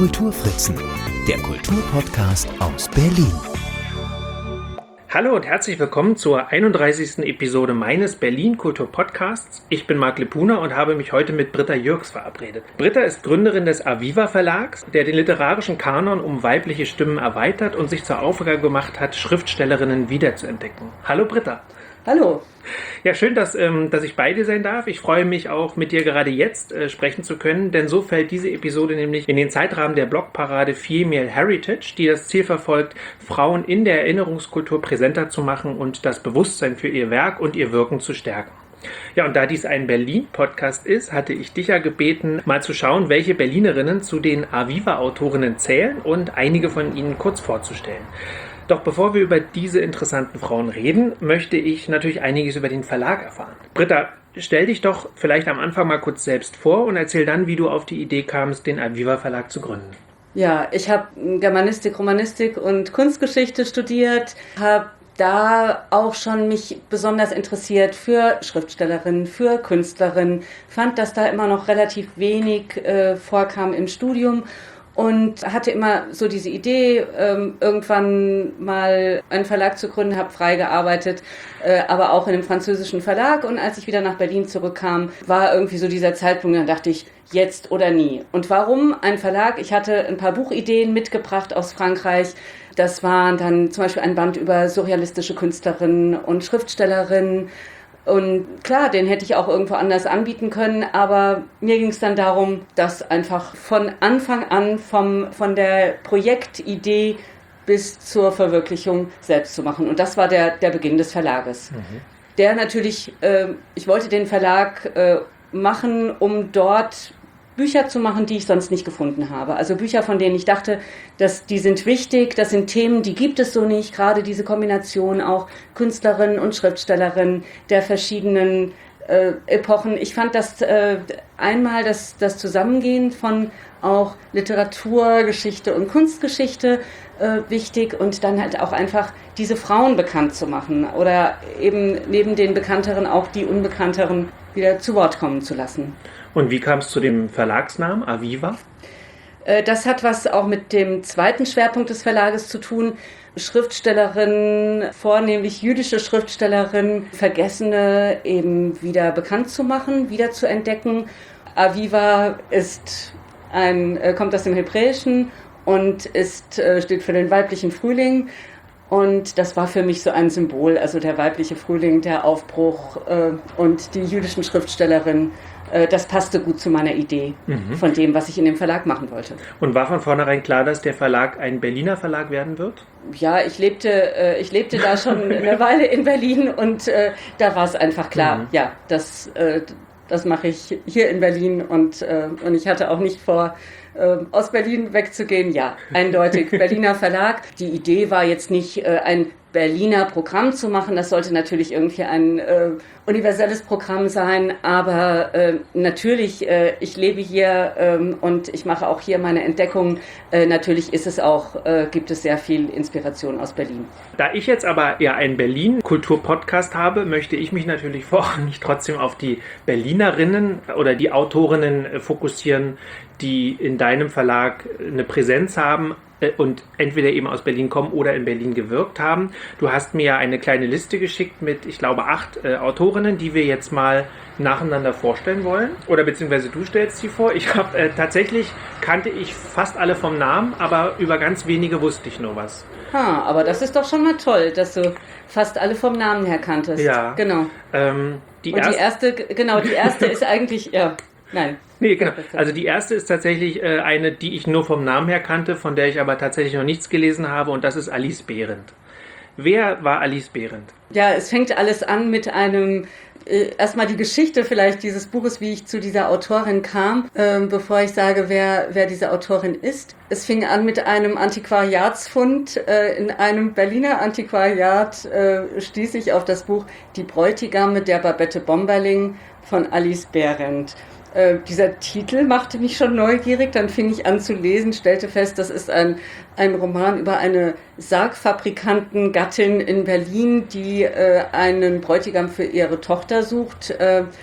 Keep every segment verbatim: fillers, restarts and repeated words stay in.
Kulturfritzen, der Kulturpodcast aus Berlin. Hallo und herzlich willkommen zur einunddreißigsten Episode meines Berlin Kultur Podcasts. Ich bin Marc Lepuna und habe mich heute mit Britta Jürgs verabredet. Britta ist Gründerin des Aviva Verlags, der den literarischen Kanon um weibliche Stimmen erweitert und sich zur Aufgabe gemacht hat, Schriftstellerinnen wiederzuentdecken. Hallo Britta. Hallo. Ja, schön, dass, ähm, dass ich bei dir sein darf. Ich freue mich auch, mit dir gerade jetzt äh, sprechen zu können, denn so fällt diese Episode nämlich in den Zeitrahmen der Blogparade Female Heritage, die das Ziel verfolgt, Frauen in der Erinnerungskultur präsenter zu machen und das Bewusstsein für ihr Werk und ihr Wirken zu stärken. Ja, und da dies ein Berlin-Podcast ist, hatte ich dich ja gebeten, mal zu schauen, welche Berlinerinnen zu den Aviva-Autorinnen zählen und einige von ihnen kurz vorzustellen. Doch bevor wir über diese interessanten Frauen reden, möchte ich natürlich einiges über den Verlag erfahren. Britta, stell dich doch vielleicht am Anfang mal kurz selbst vor und erzähl dann, wie du auf die Idee kamst, den Aviva Verlag zu gründen. Ja, ich habe Germanistik, Romanistik und Kunstgeschichte studiert, habe da auch schon mich besonders interessiert für Schriftstellerinnen, für Künstlerinnen, fand, dass da immer noch relativ wenig äh, vorkam im Studium. Und hatte immer so diese Idee, ähm, irgendwann mal einen Verlag zu gründen, habe frei gearbeitet, äh, aber auch in einem französischen Verlag. Und als ich wieder nach Berlin zurückkam, war irgendwie so dieser Zeitpunkt, dann dachte ich, jetzt oder nie. Und warum ein Verlag? Ich hatte ein paar Buchideen mitgebracht aus Frankreich. Das waren dann zum Beispiel ein Band über surrealistische Künstlerinnen und Schriftstellerinnen. Und klar, den hätte ich auch irgendwo anders anbieten können, aber mir ging es dann darum, das einfach von Anfang an vom, von der Projektidee bis zur Verwirklichung selbst zu machen. Und das war der, der Beginn des Verlages. Mhm. Der natürlich, äh, ich wollte den Verlag äh, machen, um dort Bücher zu machen, die ich sonst nicht gefunden habe. Also Bücher, von denen ich dachte, dass die sind wichtig, das sind Themen, die gibt es so nicht. Gerade diese Kombination auch Künstlerinnen und Schriftstellerinnen der verschiedenen äh, Epochen. Ich fand das äh, einmal das, das Zusammengehen von auch Literatur, Geschichte und Kunstgeschichte äh, wichtig und dann halt auch einfach diese Frauen bekannt zu machen oder eben neben den Bekannteren auch die Unbekannteren wieder zu Wort kommen zu lassen. Und wie kam es zu dem Verlagsnamen Aviva? Das hat was auch mit dem zweiten Schwerpunkt des Verlages zu tun. Schriftstellerinnen, vornehmlich jüdische Schriftstellerinnen, Vergessene eben wieder bekannt zu machen, wieder zu entdecken. Aviva ist ein, kommt aus dem Hebräischen und ist, steht für den weiblichen Frühling. Und das war für mich so ein Symbol, also der weibliche Frühling, der Aufbruch äh, und die jüdischen Schriftstellerinnen. Äh, das passte gut zu meiner Idee mhm. von dem, was ich in dem Verlag machen wollte. Und war von vornherein klar, dass der Verlag ein Berliner Verlag werden wird? Ja, ich lebte, äh, ich lebte da schon eine Weile in Berlin und äh, da war es einfach klar, mhm. ja, das, äh, das mache ich hier in Berlin und, äh, und ich hatte auch nicht vor, aus Berlin wegzugehen, ja, eindeutig Berliner Verlag. Die Idee war jetzt nicht, äh, ein Berliner Programm zu machen, das sollte natürlich irgendwie ein äh, universelles Programm sein, aber äh, natürlich, äh, ich lebe hier ähm, und ich mache auch hier meine Entdeckungen. Äh, natürlich ist es auch, äh, gibt es sehr viel Inspiration aus Berlin. Da ich jetzt aber ja einen Berlin-Kultur-Podcast habe, möchte ich mich natürlich vorrangig trotzdem auf die Berlinerinnen oder die Autorinnen fokussieren, die in deinem Verlag eine Präsenz haben und entweder eben aus Berlin kommen oder in Berlin gewirkt haben. Du hast mir ja eine kleine Liste geschickt mit, ich glaube, acht äh, Autorinnen, die wir jetzt mal nacheinander vorstellen wollen. Oder beziehungsweise du stellst sie vor. Ich habe äh, tatsächlich kannte ich fast alle vom Namen, aber über ganz wenige wusste ich nur was. Ha, aber das ist doch schon mal toll, dass du fast alle vom Namen her kanntest. Ja. Genau. Ähm, die und erste, die erste, genau, die erste ist eigentlich, ja, nein. Nee, genau. Also die erste ist tatsächlich äh, eine, die ich nur vom Namen her kannte, von der ich aber tatsächlich noch nichts gelesen habe, und das ist Alice Behrendt. Wer war Alice Behrendt? Ja, es fängt alles an mit einem, äh, erstmal die Geschichte vielleicht dieses Buches, wie ich zu dieser Autorin kam, äh, bevor ich sage, wer, wer diese Autorin ist. Es fing an mit einem Antiquariatsfund. Äh, in einem Berliner Antiquariat äh, stieß ich auf das Buch Die Bräutigame der Babette Bomberling von Alice Behrendt. Äh, dieser Titel machte mich schon neugierig, dann fing ich an zu lesen, stellte fest, das ist ein, ein Roman über eine Sargfabrikantengattin in Berlin, die äh, einen Bräutigam für ihre Tochter sucht. Äh,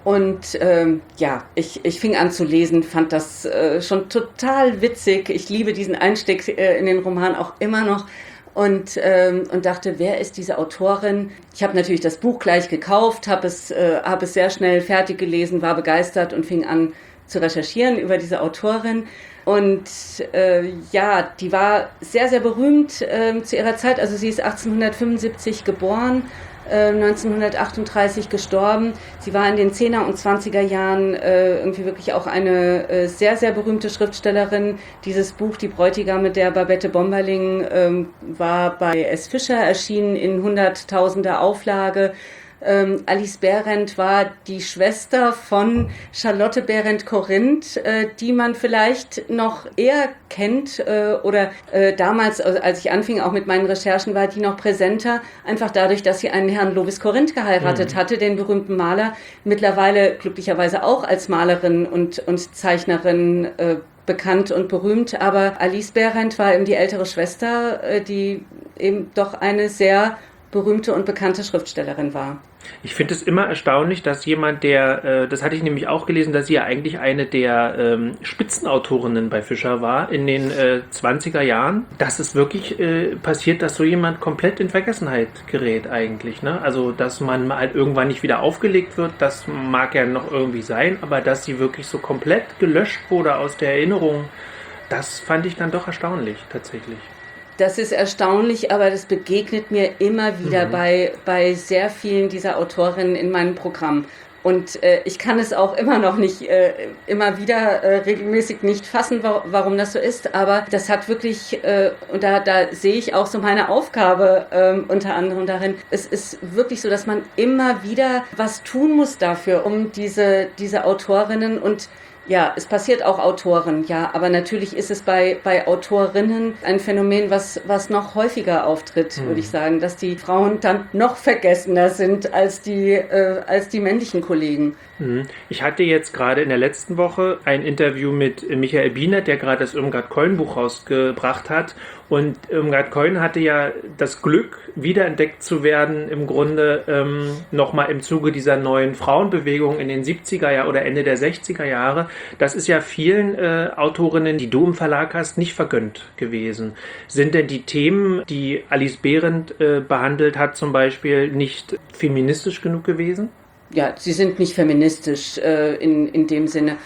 Und ähm, ja, ich, ich fing an zu lesen, fand das äh, schon total witzig. Ich liebe diesen Einstieg äh, in den Roman auch immer noch. Und, ähm, und dachte, wer ist diese Autorin? Ich habe natürlich das Buch gleich gekauft, habe es, äh, hab es sehr schnell fertig gelesen, war begeistert und fing an zu recherchieren über diese Autorin. Und äh, ja, die war sehr, sehr berühmt äh, zu ihrer Zeit. Also sie ist achtzehnhundertfünfundsiebzig geboren, äh, neunzehnhundertachtunddreißig gestorben. Sie war in den zehner und zwanziger Jahren äh, irgendwie wirklich auch eine äh, sehr, sehr berühmte Schriftstellerin. Dieses Buch, Die Bräutigame der Babette Bommerling, äh, war bei S. Fischer erschienen in hunderttausender Auflage. Ähm, Alice Berendt war die Schwester von Charlotte Berendt-Corinth, äh, die man vielleicht noch eher kennt äh, oder äh, damals, als ich anfing, auch mit meinen Recherchen, war die noch präsenter, einfach dadurch, dass sie einen Herrn Lovis Corinth geheiratet mhm. hatte, den berühmten Maler, mittlerweile glücklicherweise auch als Malerin und, und Zeichnerin äh, bekannt und berühmt, aber Alice Berendt war eben die ältere Schwester, äh, die eben doch eine sehr berühmte und bekannte Schriftstellerin war. Ich finde es immer erstaunlich, dass jemand, der, äh, das hatte ich nämlich auch gelesen, dass sie ja eigentlich eine der ähm, Spitzenautorinnen bei Fischer war in den äh, zwanziger Jahren, dass es wirklich äh, passiert, dass so jemand komplett in Vergessenheit gerät eigentlich. Ne? Also, dass man halt irgendwann nicht wieder aufgelegt wird, das mag ja noch irgendwie sein, aber dass sie wirklich so komplett gelöscht wurde aus der Erinnerung, das fand ich dann doch erstaunlich tatsächlich. Das ist erstaunlich, aber das begegnet mir immer wieder mhm. bei, bei sehr vielen dieser Autorinnen in meinem Programm. Und äh, ich kann es auch immer noch nicht, äh, immer wieder äh, regelmäßig nicht fassen, wa- warum das so ist. Aber das hat wirklich, äh, und da, da sehe ich auch so meine Aufgabe äh, unter anderem darin, es ist wirklich so, dass man immer wieder was tun muss dafür, um diese, diese Autorinnen und ja, es passiert auch Autoren, ja, aber natürlich ist es bei, bei Autorinnen ein Phänomen, was, was noch häufiger auftritt, mhm. würde ich sagen, dass die Frauen dann noch vergessener sind als die, äh, als die männlichen Kollegen. Mhm. Ich hatte jetzt gerade in der letzten Woche ein Interview mit Michael Bienert, der gerade das Irmgard-Keun-Buch rausgebracht hat. Und Irmgard-Keun hatte ja das Glück, wiederentdeckt zu werden, im Grunde ähm, nochmal im Zuge dieser neuen Frauenbewegung in den siebziger Jahren oder Ende der sechziger Jahre. Das ist ja vielen äh, Autorinnen, die du im Verlag hast, nicht vergönnt gewesen. Sind denn die Themen, die Alice Berendt äh, behandelt hat, zum Beispiel nicht feministisch genug gewesen? Ja, sie sind nicht feministisch äh, in, in dem Sinne,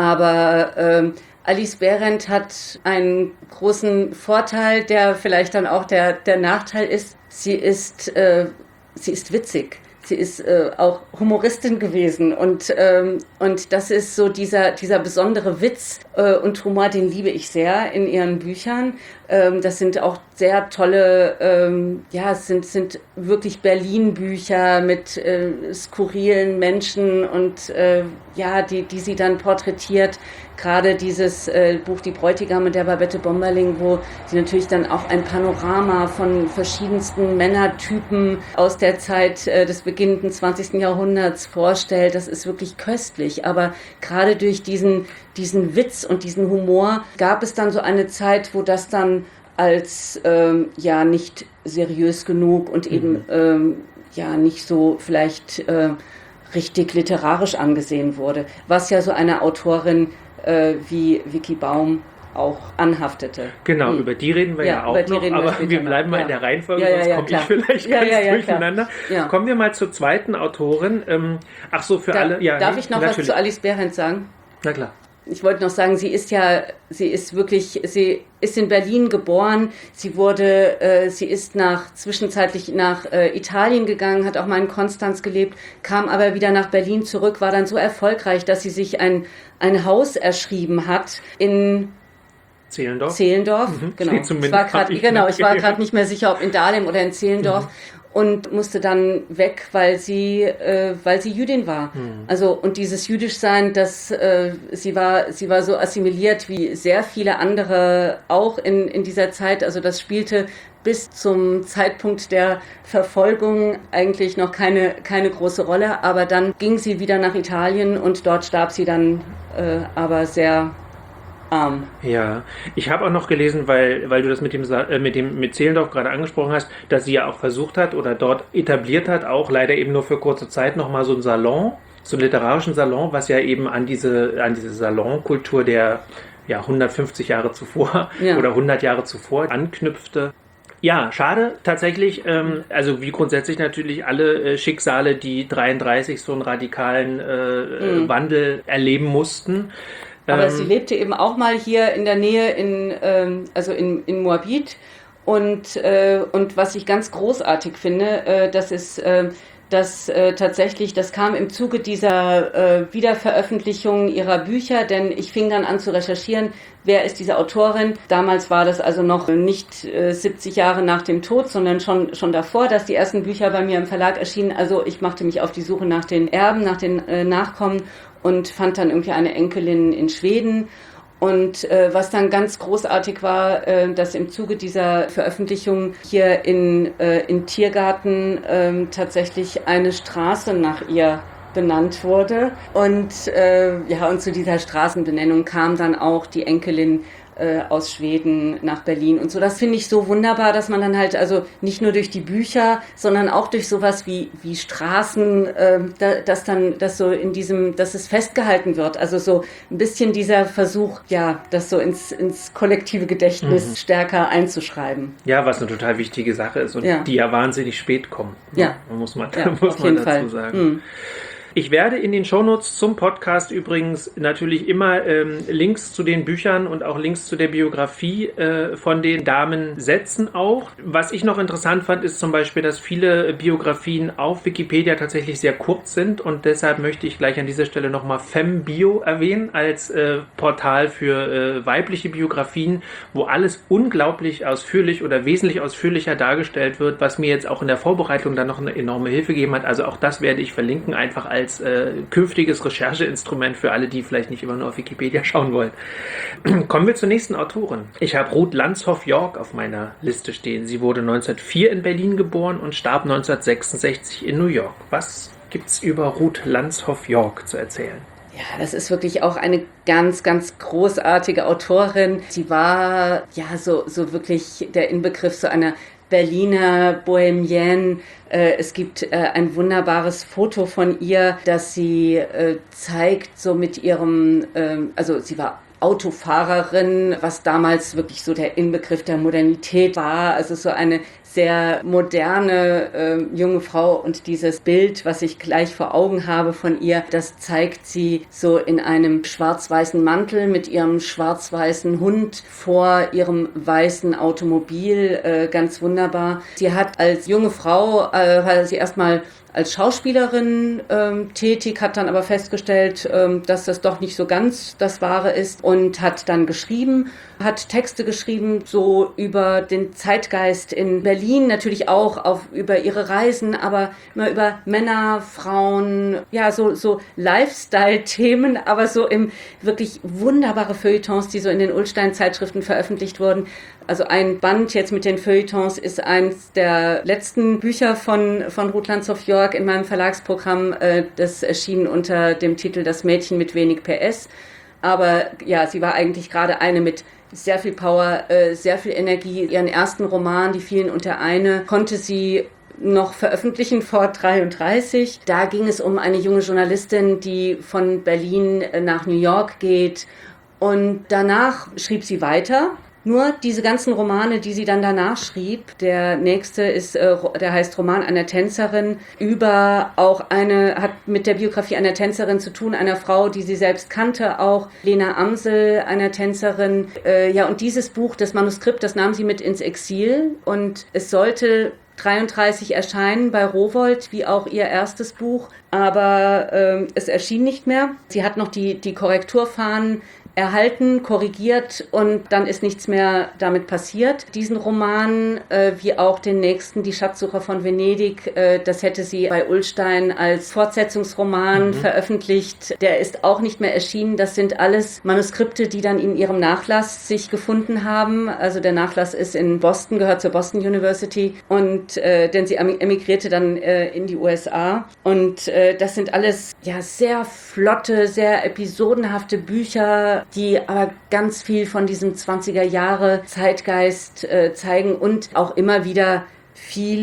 aber ähm, Alice Berendt hat einen großen Vorteil, der vielleicht dann auch der, der Nachteil ist. Sie ist, äh, sie ist witzig. Sie ist äh, auch Humoristin gewesen und, ähm, und das ist so dieser, dieser besondere Witz äh, und Humor, den liebe ich sehr in ihren Büchern. Ähm, das sind auch sehr tolle, ähm, ja, es sind, sind wirklich Berlin-Bücher mit äh, skurrilen Menschen und äh, ja, die, die sie dann porträtiert. Gerade dieses äh, Buch Die Bräutigame der Babette Bommerling, wo sie natürlich dann auch ein Panorama von verschiedensten Männertypen aus der Zeit äh, des beginnenden zwanzigsten Jahrhunderts vorstellt. Das ist wirklich köstlich. Aber gerade durch diesen, diesen Witz und diesen Humor gab es dann so eine Zeit, wo das dann als ähm, ja nicht seriös genug und eben mhm. ähm, ja nicht so vielleicht äh, richtig literarisch angesehen wurde, was ja so eine Autorin äh, wie Vicky Baum auch anhaftete. Genau, hm. über die reden wir ja, ja auch noch, aber wir, wir bleiben mal ja. in der Reihenfolge, ja, ja, sonst ja, komme ich vielleicht ja, ganz ja, ja, durcheinander. Ja. Kommen wir mal zur zweiten Autorin. Ähm, ach so, für da, alle... Ja, darf nee, ich noch natürlich. was zu Alice Berendt sagen? Na klar. Ich wollte noch sagen, sie ist ja, sie ist wirklich, sie ist in Berlin geboren. Sie wurde, äh, sie ist nach zwischenzeitlich nach äh, Italien gegangen, hat auch mal in Konstanz gelebt, kam aber wieder nach Berlin zurück, war dann so erfolgreich, dass sie sich ein ein Haus erschrieben hat in Zehlendorf. Zehlendorf, mhm. genau. Ich war grad, ich genau, ich war gerade nicht mehr sicher, ob in Dahlem oder in Zehlendorf. Mhm. Und musste dann weg, weil sie, äh, weil sie Jüdin war. Hm. Also und dieses Jüdischsein, das äh, sie war, sie war so assimiliert wie sehr viele andere auch in in dieser Zeit. Also das spielte bis zum Zeitpunkt der Verfolgung eigentlich noch keine keine große Rolle. Aber dann ging sie wieder nach Italien und dort starb sie dann, äh, aber sehr arm. Ja, ich habe auch noch gelesen, weil, weil du das mit dem, äh, mit dem mit Zehlendorf gerade angesprochen hast, dass sie ja auch versucht hat oder dort etabliert hat, auch leider eben nur für kurze Zeit nochmal so einen Salon so einen literarischen Salon, was ja eben an diese, an diese Salonkultur der ja, hundertfünfzig Jahre zuvor ja. oder hundert Jahre zuvor anknüpfte. Ja, schade tatsächlich, ähm, also wie grundsätzlich natürlich alle äh, Schicksale, die dreiunddreißig so einen radikalen äh, mhm. Wandel erleben mussten. Aber ähm, sie lebte eben auch mal hier in der Nähe, in, ähm, also in, in Moabit. Und, äh, und was ich ganz großartig finde, äh, das ist, äh, dass äh, tatsächlich, das kam im Zuge dieser äh, Wiederveröffentlichung ihrer Bücher, denn ich fing dann an zu recherchieren, wer ist diese Autorin. Damals war das also noch nicht äh, siebzig Jahre nach dem Tod, sondern schon, schon davor, dass die ersten Bücher bei mir im Verlag erschienen. Also ich machte mich auf die Suche nach den Erben, nach den äh, Nachkommen und fand dann irgendwie eine Enkelin in Schweden. Und äh, was dann ganz großartig war, äh, dass im Zuge dieser Veröffentlichung hier in, äh, in Tiergarten äh, tatsächlich eine Straße nach ihr benannt wurde. Und, äh, ja, und zu dieser Straßenbenennung kam dann auch die Enkelin äh, aus Schweden nach Berlin und so. Das finde ich so wunderbar, dass man dann halt also nicht nur durch die Bücher, sondern auch durch sowas wie, wie Straßen, äh, da, dass dann das so in diesem, dass es festgehalten wird. Also so ein bisschen dieser Versuch, ja, das so ins, ins kollektive Gedächtnis mhm. stärker einzuschreiben. Ja, was eine total wichtige Sache ist und ja. die ja wahnsinnig spät kommt. Ja. Muss man, ja, muss auf man jeden dazu Fall. sagen. Mhm. Ich werde in den Shownotes zum Podcast übrigens natürlich immer ähm, Links zu den Büchern und auch Links zu der Biografie äh, von den Damen setzen auch. Was ich noch interessant fand, ist zum Beispiel, dass viele Biografien auf Wikipedia tatsächlich sehr kurz sind und deshalb möchte ich gleich an dieser Stelle nochmal FemBio erwähnen als äh, Portal für äh, weibliche Biografien, wo alles unglaublich ausführlich oder wesentlich ausführlicher dargestellt wird, was mir jetzt auch in der Vorbereitung dann noch eine enorme Hilfe gegeben hat. Also auch das werde ich verlinken, einfach als als äh, künftiges Rechercheinstrument für alle, die vielleicht nicht immer nur auf Wikipedia schauen wollen. Kommen wir zur nächsten Autorin. Ich habe Ruth Lanzhoff-York auf meiner Liste stehen. Sie wurde neunzehnhundertvier in Berlin geboren und starb neunzehnhundertsechsundsechzig in New York. Was gibt's über Ruth Lanzhoff-York zu erzählen? Ja, das ist wirklich auch eine ganz, ganz großartige Autorin. Sie war ja so, so wirklich der Inbegriff so einer Berliner Bohemienne. Es gibt ein wunderbares Foto von ihr, das sie zeigt, so mit ihrem, also sie war Autofahrerin, was damals wirklich so der Inbegriff der Modernität war. Also so eine sehr moderne äh, junge Frau und dieses Bild, was ich gleich vor Augen habe von ihr, das zeigt sie so in einem schwarz-weißen Mantel mit ihrem schwarz-weißen Hund vor ihrem weißen Automobil, äh, ganz wunderbar. Sie hat als junge Frau, äh, war sie erstmal als Schauspielerin ähm, tätig, hat dann aber festgestellt, ähm, dass das doch nicht so ganz das Wahre ist und hat dann geschrieben, hat Texte geschrieben, so über den Zeitgeist in Berlin, natürlich auch auf, über ihre Reisen, aber immer über Männer, Frauen, ja, so, so Lifestyle-Themen, aber so im wirklich wunderbare Feuilletons, die so in den Ullstein-Zeitschriften veröffentlicht wurden. Also ein Band jetzt mit den Feuilletons ist eins der letzten Bücher von, von Ruth Lanzhoff-York in meinem Verlagsprogramm. Das erschien unter dem Titel Das Mädchen mit wenig P S. Aber ja, sie war eigentlich gerade eine mit sehr viel Power, sehr viel Energie. Ihren ersten Roman, Die fielen unter eine, konnte sie noch veröffentlichen vor dreiunddreißig. Da ging es um eine junge Journalistin, die von Berlin nach New York geht. Und danach schrieb sie weiter. Nur diese ganzen Romane, die sie dann danach schrieb, der nächste ist, äh, der heißt Roman einer Tänzerin, über auch eine, hat mit der Biografie einer Tänzerin zu tun, einer Frau, die sie selbst kannte, auch Lena Amsel, einer Tänzerin. Äh, ja, und dieses Buch, das Manuskript, das nahm sie mit ins Exil und es sollte dreiunddreißig erscheinen bei Rowohlt, wie auch ihr erstes Buch, aber äh, es erschien nicht mehr. Sie hat noch die, die Korrekturfahnen erhalten, korrigiert und dann ist nichts mehr damit passiert. Diesen Roman, äh, wie auch den nächsten, Die Schatzsucher von Venedig, äh, das hätte sie bei Ullstein als Fortsetzungsroman mhm. veröffentlicht. Der ist auch nicht mehr erschienen. Das sind alles Manuskripte, die dann in ihrem Nachlass sich gefunden haben. Also der Nachlass ist in Boston, gehört zur Boston University und äh, denn sie emigrierte dann äh, in die U S A. Und äh, das sind alles ja sehr flotte, sehr episodenhafte Bücher, die aber ganz viel von diesem zwanziger Jahre Zeitgeist äh, zeigen und auch immer wieder viel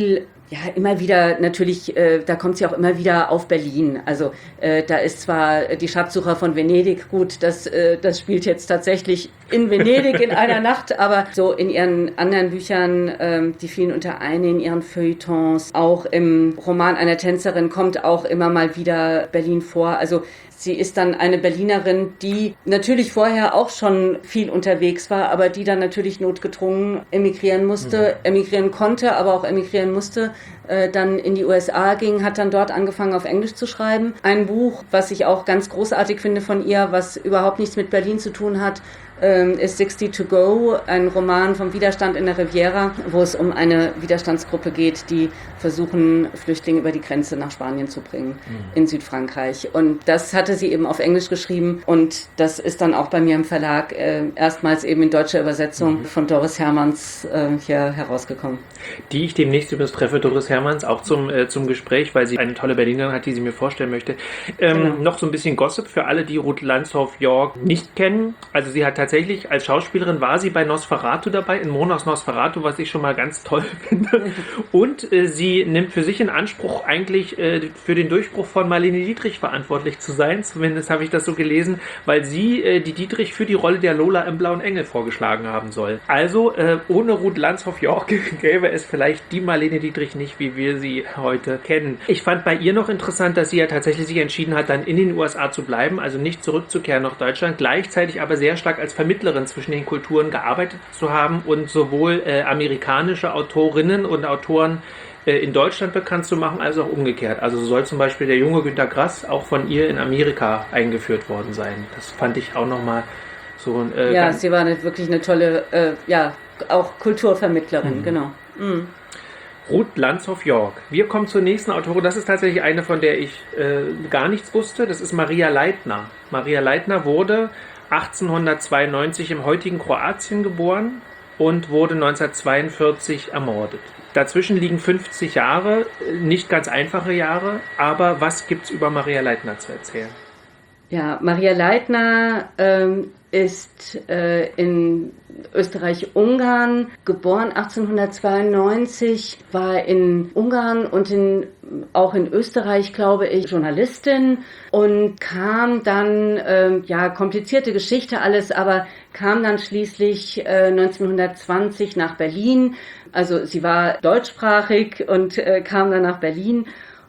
ja, immer wieder natürlich, äh, da kommt sie auch immer wieder auf Berlin. Also äh, da ist zwar die Schatzsucher von Venedig, gut, das, äh, das spielt jetzt tatsächlich in Venedig in einer Nacht, aber so in ihren anderen Büchern, ähm, die fielen unter eine, in ihren Feuilletons, auch im Roman einer Tänzerin kommt auch immer mal wieder Berlin vor. Also sie ist dann eine Berlinerin, die natürlich vorher auch schon viel unterwegs war, aber die dann natürlich notgedrungen emigrieren musste, emigrieren konnte, aber auch emigrieren musste, äh, dann in die U S A ging, hat dann dort angefangen auf Englisch zu schreiben. Ein Buch, was ich auch ganz großartig finde von ihr, was überhaupt nichts mit Berlin zu tun hat, ist sixty to go, ein Roman vom Widerstand in der Riviera, wo es um eine Widerstandsgruppe geht, die versuchen, Flüchtlinge über die Grenze nach Spanien zu bringen, mhm. in Südfrankreich. Und das hatte sie eben auf Englisch geschrieben und das ist dann auch bei mir im Verlag äh, erstmals eben in deutscher Übersetzung mhm. von Doris Hermanns äh, hier herausgekommen. Die ich demnächst übrigens treffe, Doris Hermanns, auch zum, äh, zum Gespräch, weil sie eine tolle Berlinerin hat, die sie mir vorstellen möchte. Ähm, genau. Noch so ein bisschen Gossip für alle, die Ruth Lansdorf-York nicht kennen. Also sie hat tatsächlich Tatsächlich, als Schauspielerin war sie bei Nosferatu dabei, in Monos Nosferatu, was ich schon mal ganz toll finde. Und äh, sie nimmt für sich in Anspruch, eigentlich äh, für den Durchbruch von Marlene Dietrich verantwortlich zu sein. Zumindest habe ich das so gelesen, weil sie äh, die Dietrich für die Rolle der Lola im Blauen Engel vorgeschlagen haben soll. Also äh, ohne Ruth Lansdorf-York gäbe es vielleicht die Marlene Dietrich nicht, wie wir sie heute kennen. Ich fand bei ihr noch interessant, dass sie ja tatsächlich sich entschieden hat, dann in den U S A zu bleiben, also nicht zurückzukehren nach Deutschland, gleichzeitig aber sehr stark als Vermittlerin zwischen den Kulturen gearbeitet zu haben und sowohl äh, amerikanische Autorinnen und Autoren äh, in Deutschland bekannt zu machen, als auch umgekehrt. Also so soll zum Beispiel der junge Günter Grass auch von ihr in Amerika eingeführt worden sein. Das fand ich auch nochmal so ein... Äh, ja, sie war eine, wirklich eine tolle, äh, ja, auch Kulturvermittlerin, mhm. genau. Mhm. Ruth Lansdorf-York. Wir kommen zur nächsten Autorin. Das ist tatsächlich eine, von der ich äh, gar nichts wusste. Das ist Maria Leitner. Maria Leitner wurde achtzehnhundertzweiundneunzig im heutigen Kroatien geboren und wurde neunzehnhundertzweiundvierzig ermordet. Dazwischen liegen fünfzig Jahre, nicht ganz einfache Jahre, aber was gibt's über Maria Leitner zu erzählen? Ja, Maria Leitner ähm, ist äh, in Österreich-Ungarn geboren, achtzehnhundertzweiundneunzig, war in Ungarn und in, auch in Österreich, glaube ich, Journalistin und kam dann, äh, ja, komplizierte Geschichte alles, aber kam dann schließlich äh, neunzehnhundertzwanzig nach Berlin. Also sie war deutschsprachig und äh, kam dann nach Berlin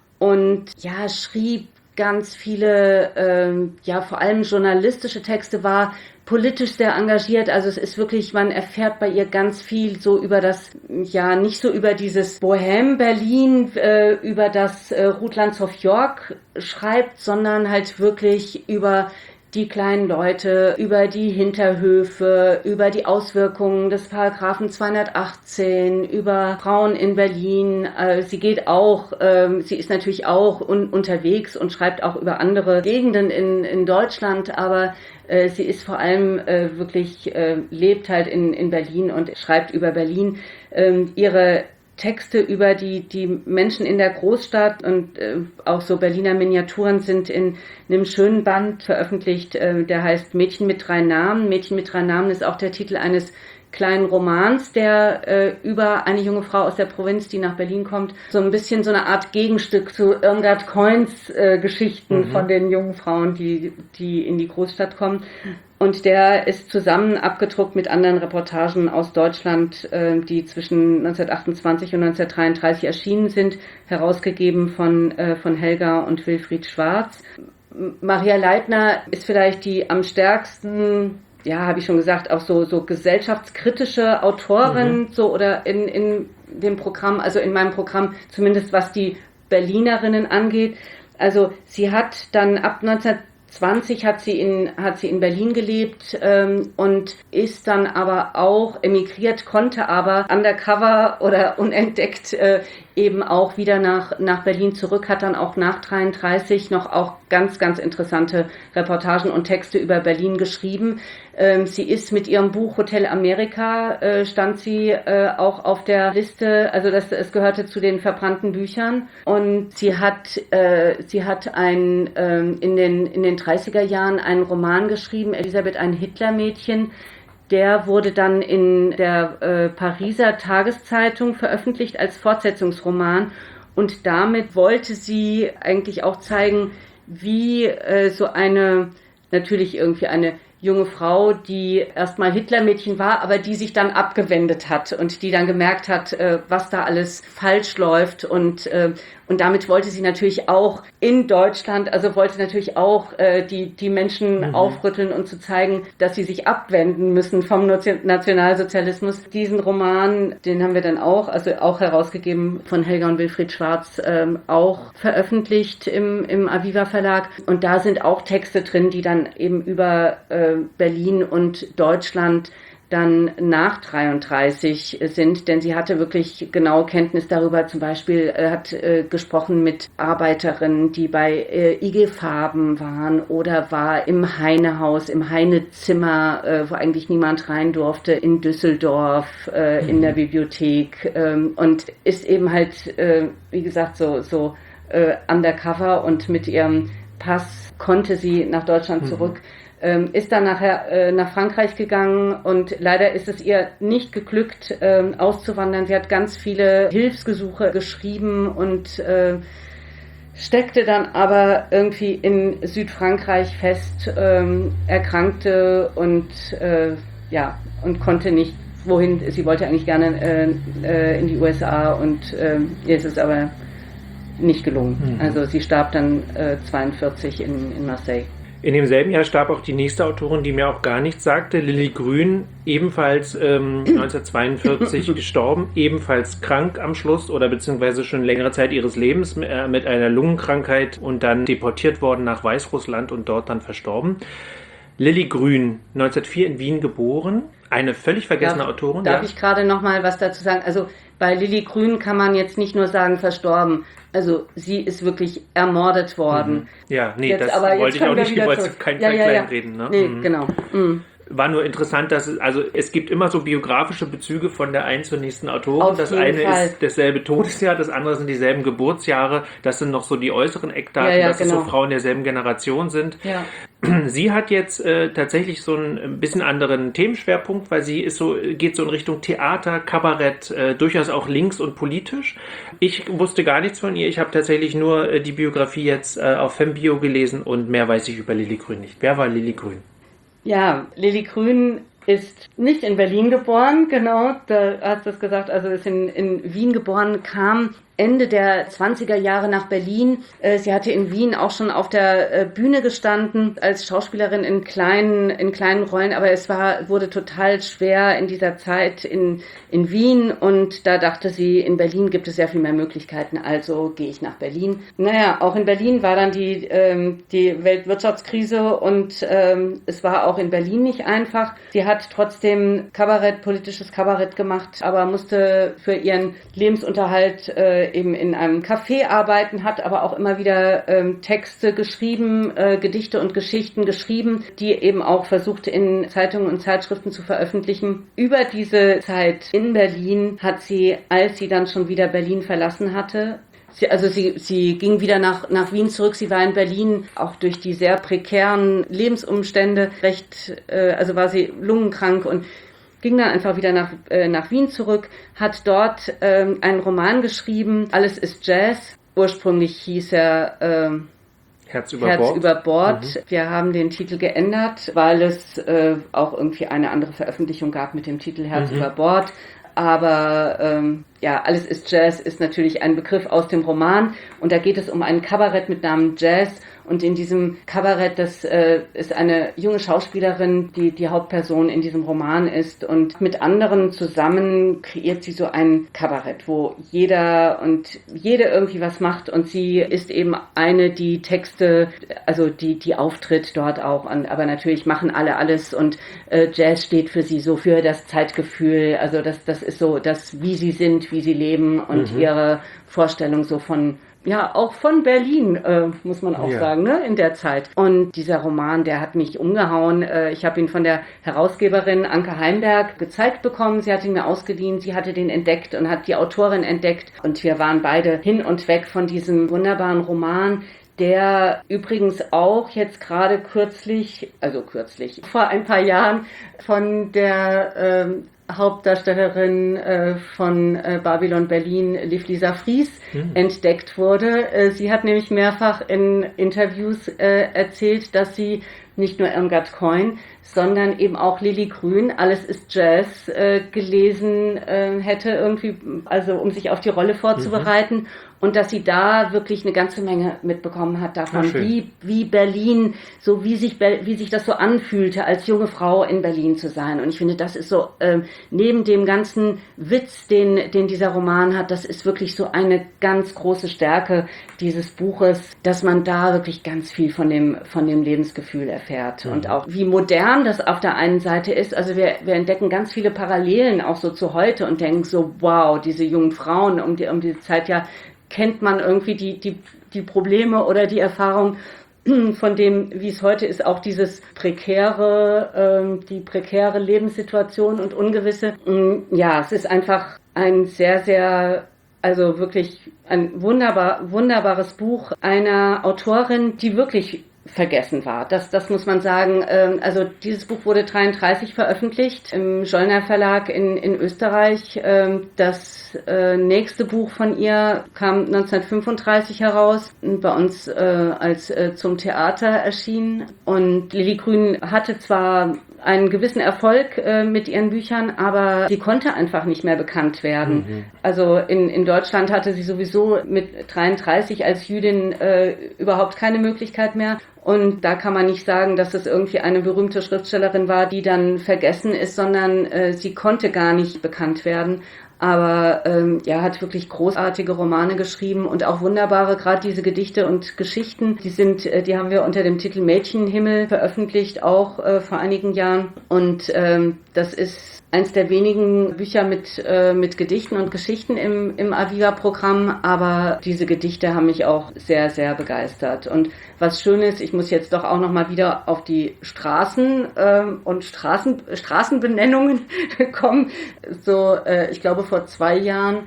und ja, schrieb ganz viele, ähm, ja, vor allem journalistische Texte, war politisch sehr engagiert. Also es ist wirklich, man erfährt bei ihr ganz viel so über das, ja, nicht so über dieses Bohème Berlin, äh, über das äh, Ruth Lansdorf-York schreibt, sondern halt wirklich über die kleinen Leute, über die Hinterhöfe, über die Auswirkungen des Paragraphen zweihundertachtzehn, über Frauen in Berlin. Äh, sie geht auch, äh, sie ist natürlich auch un- unterwegs und schreibt auch über andere Gegenden in, in Deutschland, aber äh, sie ist vor allem äh, wirklich, äh, lebt halt in, in Berlin und schreibt über Berlin. Ähm, ihre Texte über die, die Menschen in der Großstadt und äh, auch so Berliner Miniaturen sind in einem schönen Band veröffentlicht, äh, der heißt Mädchen mit drei Namen. Mädchen mit drei Namen ist auch der Titel eines kleinen Romans, der äh, über eine junge Frau aus der Provinz, die nach Berlin kommt, so ein bisschen so eine Art Gegenstück zu Irmgard Coins äh, Geschichten mhm. von den jungen Frauen, die, die in die Großstadt kommen. Und der ist zusammen abgedruckt mit anderen Reportagen aus Deutschland, äh, die zwischen neunzehnhundertachtundzwanzig und neunzehnhundertdreiunddreißig erschienen sind, herausgegeben von, äh, von Helga und Wilfried Schwarz. Maria Leitner ist vielleicht die am stärksten, ja, habe ich schon gesagt, auch so, so gesellschaftskritische Autorin, mhm. so, oder in, in dem Programm, also in meinem Programm, zumindest was die Berlinerinnen angeht. Also sie hat dann ab neunzehnhundertzwanzig hat sie in, hat sie in Berlin gelebt, ähm, und ist dann aber auch emigriert, konnte aber undercover oder unentdeckt äh, eben auch wieder nach, nach Berlin zurück, hat dann auch nach dreiunddreißig noch auch ganz, ganz interessante Reportagen und Texte über Berlin geschrieben. Ähm, sie ist mit ihrem Buch Hotel Amerika, äh, stand sie äh, auch auf der Liste, also das, es gehörte zu den verbrannten Büchern. Und sie hat, äh, sie hat ein, ähm, in den, in den dreißiger Jahren einen Roman geschrieben, Elisabeth, ein Hitlermädchen, der wurde dann in der äh, Pariser Tageszeitung veröffentlicht als Fortsetzungsroman. Und damit wollte sie eigentlich auch zeigen, wie äh, so eine, natürlich irgendwie eine junge Frau, die erstmal Hitlermädchen war, aber die sich dann abgewendet hat und die dann gemerkt hat, äh, was da alles falsch läuft. Und, äh, und damit wollte sie natürlich auch in Deutschland, also wollte natürlich auch äh, die, die Menschen mhm. aufrütteln und zu zeigen, dass sie sich abwenden müssen vom Nationalsozialismus. Diesen Roman, den haben wir dann auch, also auch herausgegeben von Helga und Wilfried Schwarz, ähm, auch veröffentlicht im, im Aviva Verlag. Und da sind auch Texte drin, die dann eben über äh, Berlin und Deutschland dann nach dreiunddreißig sind, denn sie hatte wirklich genaue Kenntnis darüber, zum Beispiel äh, hat äh, gesprochen mit Arbeiterinnen, die bei äh, I G Farben waren oder war im Heinehaus, im Heinezimmer, äh, wo eigentlich niemand rein durfte, in Düsseldorf, äh, mhm. in der Bibliothek äh, und ist eben halt, äh, wie gesagt, so, so äh, undercover und mit ihrem Pass konnte sie nach Deutschland mhm. zurück. Ist dann nachher äh, nach Frankreich gegangen und leider ist es ihr nicht geglückt, äh, auszuwandern. Sie hat ganz viele Hilfsgesuche geschrieben und äh, steckte dann aber irgendwie in Südfrankreich fest, äh, erkrankte und äh, ja und konnte nicht wohin. Sie wollte eigentlich gerne äh, äh, in die U S A und äh, ihr ist es aber nicht gelungen. Mhm. Also sie starb dann äh, zweiundvierzig in, in Marseille. In demselben Jahr starb auch die nächste Autorin, die mir auch gar nichts sagte, Lilly Grün, ebenfalls ähm, neunzehnhundertzweiundvierzig gestorben, ebenfalls krank am Schluss oder beziehungsweise schon längere Zeit ihres Lebens äh, mit einer Lungenkrankheit und dann deportiert worden nach Weißrussland und dort dann verstorben. Lilly Grün, neunzehnhundertvier in Wien geboren, eine völlig vergessene darf, Autorin. Darf ja. ich gerade noch mal was dazu sagen? Also bei Lilly Grün kann man jetzt nicht nur sagen verstorben. Also sie ist wirklich ermordet worden. Mhm. Ja, nee, jetzt, das aber wollte ich auch nicht, du wolltest kein ja, ja, ja. reden. Ne? Nee, mhm. genau. Mhm. War nur interessant, dass es, also es gibt immer so biografische Bezüge von der einen zur nächsten Autorin. Auf das jeden eine Fall. ist dasselbe Todesjahr, das andere sind dieselben Geburtsjahre. Das sind noch so die äußeren Eckdaten, ja, ja, dass genau. es so Frauen derselben Generation sind. Ja. Sie hat jetzt äh, tatsächlich so einen ein bisschen anderen Themenschwerpunkt, weil sie ist so geht so in Richtung Theater, Kabarett, äh, durchaus auch links und politisch. Ich wusste gar nichts von ihr. Ich habe tatsächlich nur äh, die Biografie jetzt äh, auf Fembio gelesen und mehr weiß ich über Lilly Grün nicht. Wer war Lilly Grün? Ja, Lilly Grün ist nicht in Berlin geboren, genau, da hast du es gesagt, also ist in, in Wien geboren, kam Ende der zwanziger Jahre nach Berlin. Sie hatte in Wien auch schon auf der Bühne gestanden als Schauspielerin in kleinen, in kleinen Rollen, aber es war, wurde total schwer in dieser Zeit in, in Wien und da dachte sie, in Berlin gibt es sehr viel mehr Möglichkeiten, also gehe ich nach Berlin. Naja, auch in Berlin war dann die, ähm, die Weltwirtschaftskrise und ähm, es war auch in Berlin nicht einfach. Sie hat trotzdem Kabarett, politisches Kabarett gemacht, aber musste für ihren Lebensunterhalt äh, eben in einem Café arbeiten, hat aber auch immer wieder ähm, Texte geschrieben, äh, Gedichte und Geschichten geschrieben, die eben auch versucht in Zeitungen und Zeitschriften zu veröffentlichen. Über diese Zeit in Berlin hat sie, als sie dann schon wieder Berlin verlassen hatte, Sie, also sie, sie ging wieder nach, nach Wien zurück. Sie war in Berlin auch durch die sehr prekären Lebensumstände recht, äh, also war sie lungenkrank und ging dann einfach wieder nach, äh, nach Wien zurück, hat dort ähm, einen Roman geschrieben, Alles ist Jazz. Ursprünglich hieß er ähm, Herz über Herz Bord. Über Bord. Mhm. Wir haben den Titel geändert, weil es äh, auch irgendwie eine andere Veröffentlichung gab mit dem Titel Herz Mhm. über Bord. Aber ähm, ja, Alles ist Jazz ist natürlich ein Begriff aus dem Roman und da geht es um ein Kabarett mit Namen Jazz und in diesem Kabarett, das äh, ist eine junge Schauspielerin, die die Hauptperson in diesem Roman ist und mit anderen zusammen kreiert sie so ein Kabarett, wo jeder und jede irgendwie was macht und sie ist eben eine, die Texte, also die die auftritt dort auch, und, aber natürlich machen alle alles und äh, Jazz steht für sie so für das Zeitgefühl, also das das ist so das, wie sie sind, wie sie leben und mhm. ihre Vorstellung so von, ja, auch von Berlin, äh, muss man auch ja. sagen, ne, in der Zeit. Und dieser Roman, der hat mich umgehauen. Äh, ich habe ihn von der Herausgeberin Anke Heimberg gezeigt bekommen. Sie hat ihn mir ausgeliehen. Sie hatte den entdeckt und hat die Autorin entdeckt. Und wir waren beide hin und weg von diesem wunderbaren Roman, der übrigens auch jetzt gerade kürzlich, also kürzlich, vor ein paar Jahren von der ähm, Hauptdarstellerin äh, von äh, Babylon Berlin, Liv Lisa Fries, mhm. entdeckt wurde. Äh, sie hat nämlich mehrfach in Interviews äh, erzählt, dass sie nicht nur Irmgard Coin, sondern eben auch Lilly Grün, Alles ist Jazz, äh, gelesen äh, hätte, irgendwie, also um sich auf die Rolle vorzubereiten. Mhm. Und dass sie da wirklich eine ganze Menge mitbekommen hat davon, wie, wie Berlin, so wie sich, wie sich das so anfühlte, als junge Frau in Berlin zu sein. Und ich finde, das ist so, ähm, neben dem ganzen Witz, den, den dieser Roman hat, das ist wirklich so eine ganz große Stärke dieses Buches, dass man da wirklich ganz viel von dem, von dem Lebensgefühl erfährt. Mhm. Und auch wie modern das auf der einen Seite ist. Also wir, wir entdecken ganz viele Parallelen auch so zu heute und denken so, wow, diese jungen Frauen um die, um diese Zeit, ja, kennt man irgendwie die, die, die Probleme oder die Erfahrung von dem, wie es heute ist, auch dieses prekäre, ähm, die prekäre Lebenssituation und Ungewisse. Ja, es ist einfach ein sehr, sehr, also wirklich ein wunderbar, wunderbares Buch einer Autorin, die wirklich vergessen war. Das, das muss man sagen. Also dieses Buch wurde dreiunddreißig veröffentlicht im Schollner Verlag in, in Österreich. Das nächste Buch von ihr kam neunzehnhundertfünfunddreißig heraus, bei uns als zum Theater erschienen. Und Lilly Grün hatte zwar einen gewissen Erfolg äh, mit ihren Büchern, aber sie konnte einfach nicht mehr bekannt werden. Mhm. Also in, in Deutschland hatte sie sowieso mit dreiunddreißig als Jüdin äh, überhaupt keine Möglichkeit mehr. Und da kann man nicht sagen, dass es irgendwie eine berühmte Schriftstellerin war, die dann vergessen ist, sondern äh, sie konnte gar nicht bekannt werden. Aber ähm, ja, hat wirklich großartige Romane geschrieben und auch wunderbare, gerade diese Gedichte und Geschichten, die sind, äh, die haben wir unter dem Titel Mädchenhimmel veröffentlicht, auch äh, vor einigen Jahren. Und ähm, das ist eins der wenigen Bücher mit äh, mit Gedichten und Geschichten im im Aviva-Programm, aber diese Gedichte haben mich auch sehr, sehr begeistert. Und was schön ist, ich muss jetzt doch auch noch mal wieder auf die Straßen ähm, und Straßen Straßenbenennungen kommen. So, äh, ich glaube, vor zwei Jahren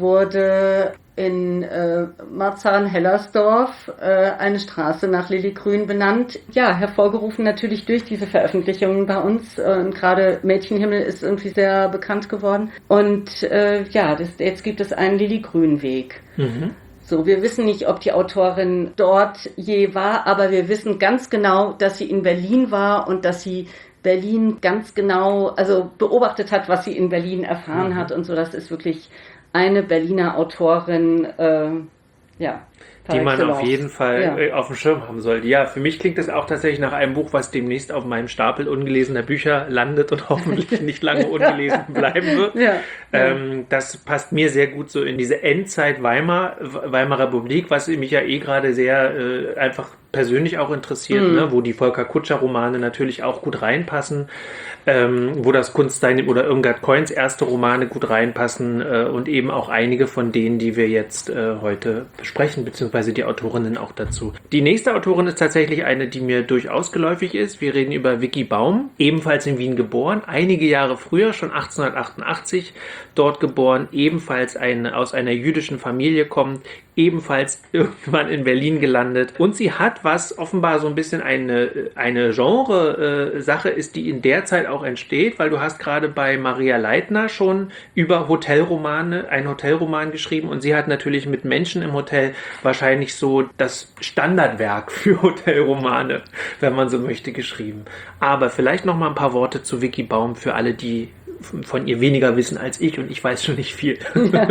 wurde in äh, Marzahn-Hellersdorf äh, eine Straße nach Lilly Grün benannt. Ja, hervorgerufen natürlich durch diese Veröffentlichungen bei uns. Äh, und gerade Mädchenhimmel ist irgendwie sehr bekannt geworden. Und äh, ja, das, jetzt gibt es einen Lilly Grün-Weg. Mhm. So, wir wissen nicht, ob die Autorin dort je war, aber wir wissen ganz genau, dass sie in Berlin war und dass sie Berlin ganz genau, also beobachtet hat, was sie in Berlin erfahren mhm. hat und so. Das ist wirklich eine Berliner Autorin, äh, ja. Die man auf jeden Fall ja. auf dem Schirm haben sollte. Ja, für mich klingt das auch tatsächlich nach einem Buch, was demnächst auf meinem Stapel ungelesener Bücher landet und hoffentlich nicht lange ungelesen bleiben wird. Ja. Ähm, das passt mir sehr gut so in diese Endzeit Weimar, Weimarer Republik, was mich ja eh gerade sehr äh, einfach persönlich auch interessiert, mhm. ne? Wo die Volker Kutscher-Romane natürlich auch gut reinpassen, ähm, wo das Kunststein oder Irmgard Coins erste Romane gut reinpassen äh, und eben auch einige von denen, die wir jetzt äh, heute besprechen, beziehungsweise die Autorinnen auch dazu. Die nächste Autorin ist tatsächlich eine, die mir durchaus geläufig ist. Wir reden über Vicky Baum, ebenfalls in Wien geboren, einige Jahre früher, schon achtzehnhundertachtundachtzig, dort geboren, ebenfalls eine, aus einer jüdischen Familie kommt, ebenfalls irgendwann in Berlin gelandet. Und sie hat, was offenbar so ein bisschen eine, eine Genre-Sache ist, die in der Zeit auch entsteht, weil du hast gerade bei Maria Leitner schon über Hotelromane, einen Hotelroman geschrieben und sie hat natürlich mit Menschen im Hotel wahrscheinlich so das Standardwerk für Hotelromane, wenn man so möchte, geschrieben. Aber vielleicht noch mal ein paar Worte zu Vicky Baum für alle, die von ihr weniger wissen als ich und ich weiß schon nicht viel. Ja,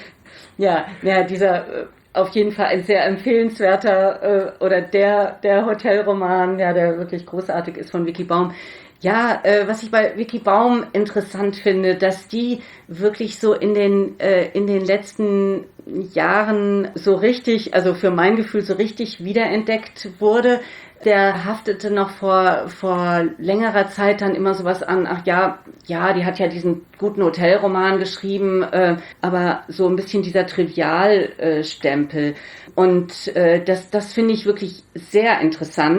ja, ja dieser auf jeden Fall ein sehr empfehlenswerter äh, oder der der Hotelroman, ja, der wirklich großartig ist von Vicky Baum. Ja, äh, was ich bei Vicky Baum interessant finde, dass die wirklich so in den äh, in den letzten Jahren so richtig, also für mein Gefühl so richtig wiederentdeckt wurde. Der haftete noch vor vor längerer Zeit dann immer sowas an, ach ja, ja, die hat ja diesen guten Hotelroman geschrieben, äh, aber so ein bisschen dieser Trivialstempel. Äh, Und äh, das das finde ich wirklich sehr interessant,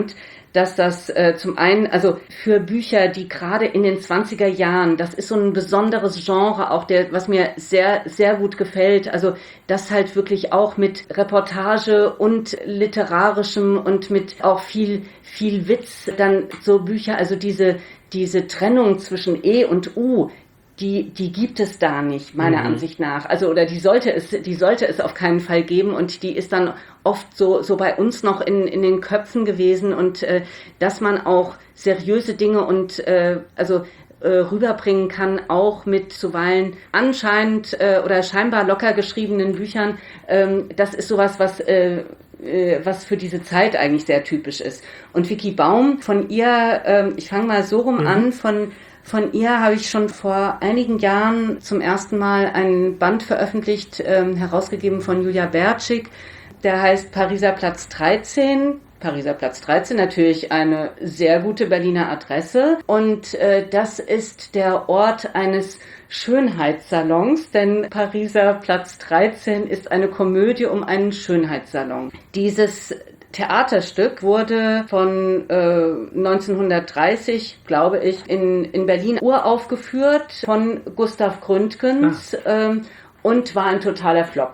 dass das äh, zum einen, also für Bücher, die gerade in den zwanziger Jahren, das ist so ein besonderes Genre auch, der, was mir sehr, sehr gut gefällt, also das halt wirklich auch mit Reportage und literarischem und mit auch viel, viel Witz, dann so Bücher, also diese, diese Trennung zwischen E und U, Die, die gibt es da nicht, meiner mhm. Ansicht nach. Also, oder die sollte es, die sollte es auf keinen Fall geben und die ist dann oft so, so bei uns noch in, in den Köpfen gewesen und, äh, dass man auch seriöse Dinge und, äh, also, äh, rüberbringen kann, auch mit zuweilen anscheinend, äh, oder scheinbar locker geschriebenen Büchern. Ähm, das ist sowas, was, äh, was für diese Zeit eigentlich sehr typisch ist. Und Vicky Baum, von ihr, äh, ich fange mal so rum mhm. an, von Von ihr habe ich schon vor einigen Jahren zum ersten Mal einen Band veröffentlicht, ähm, herausgegeben von Julia Bertschik. Der heißt Pariser Platz dreizehn. Pariser Platz dreizehn, natürlich eine sehr gute Berliner Adresse. Und äh, das ist der Ort eines Schönheitssalons, denn Pariser Platz dreizehn ist eine Komödie um einen Schönheitssalon. Dieses Theaterstück wurde von äh, neunzehnhundertdreißig, glaube ich, in, in Berlin uraufgeführt von Gustav Gründgens ah. ähm, und war ein totaler Flop.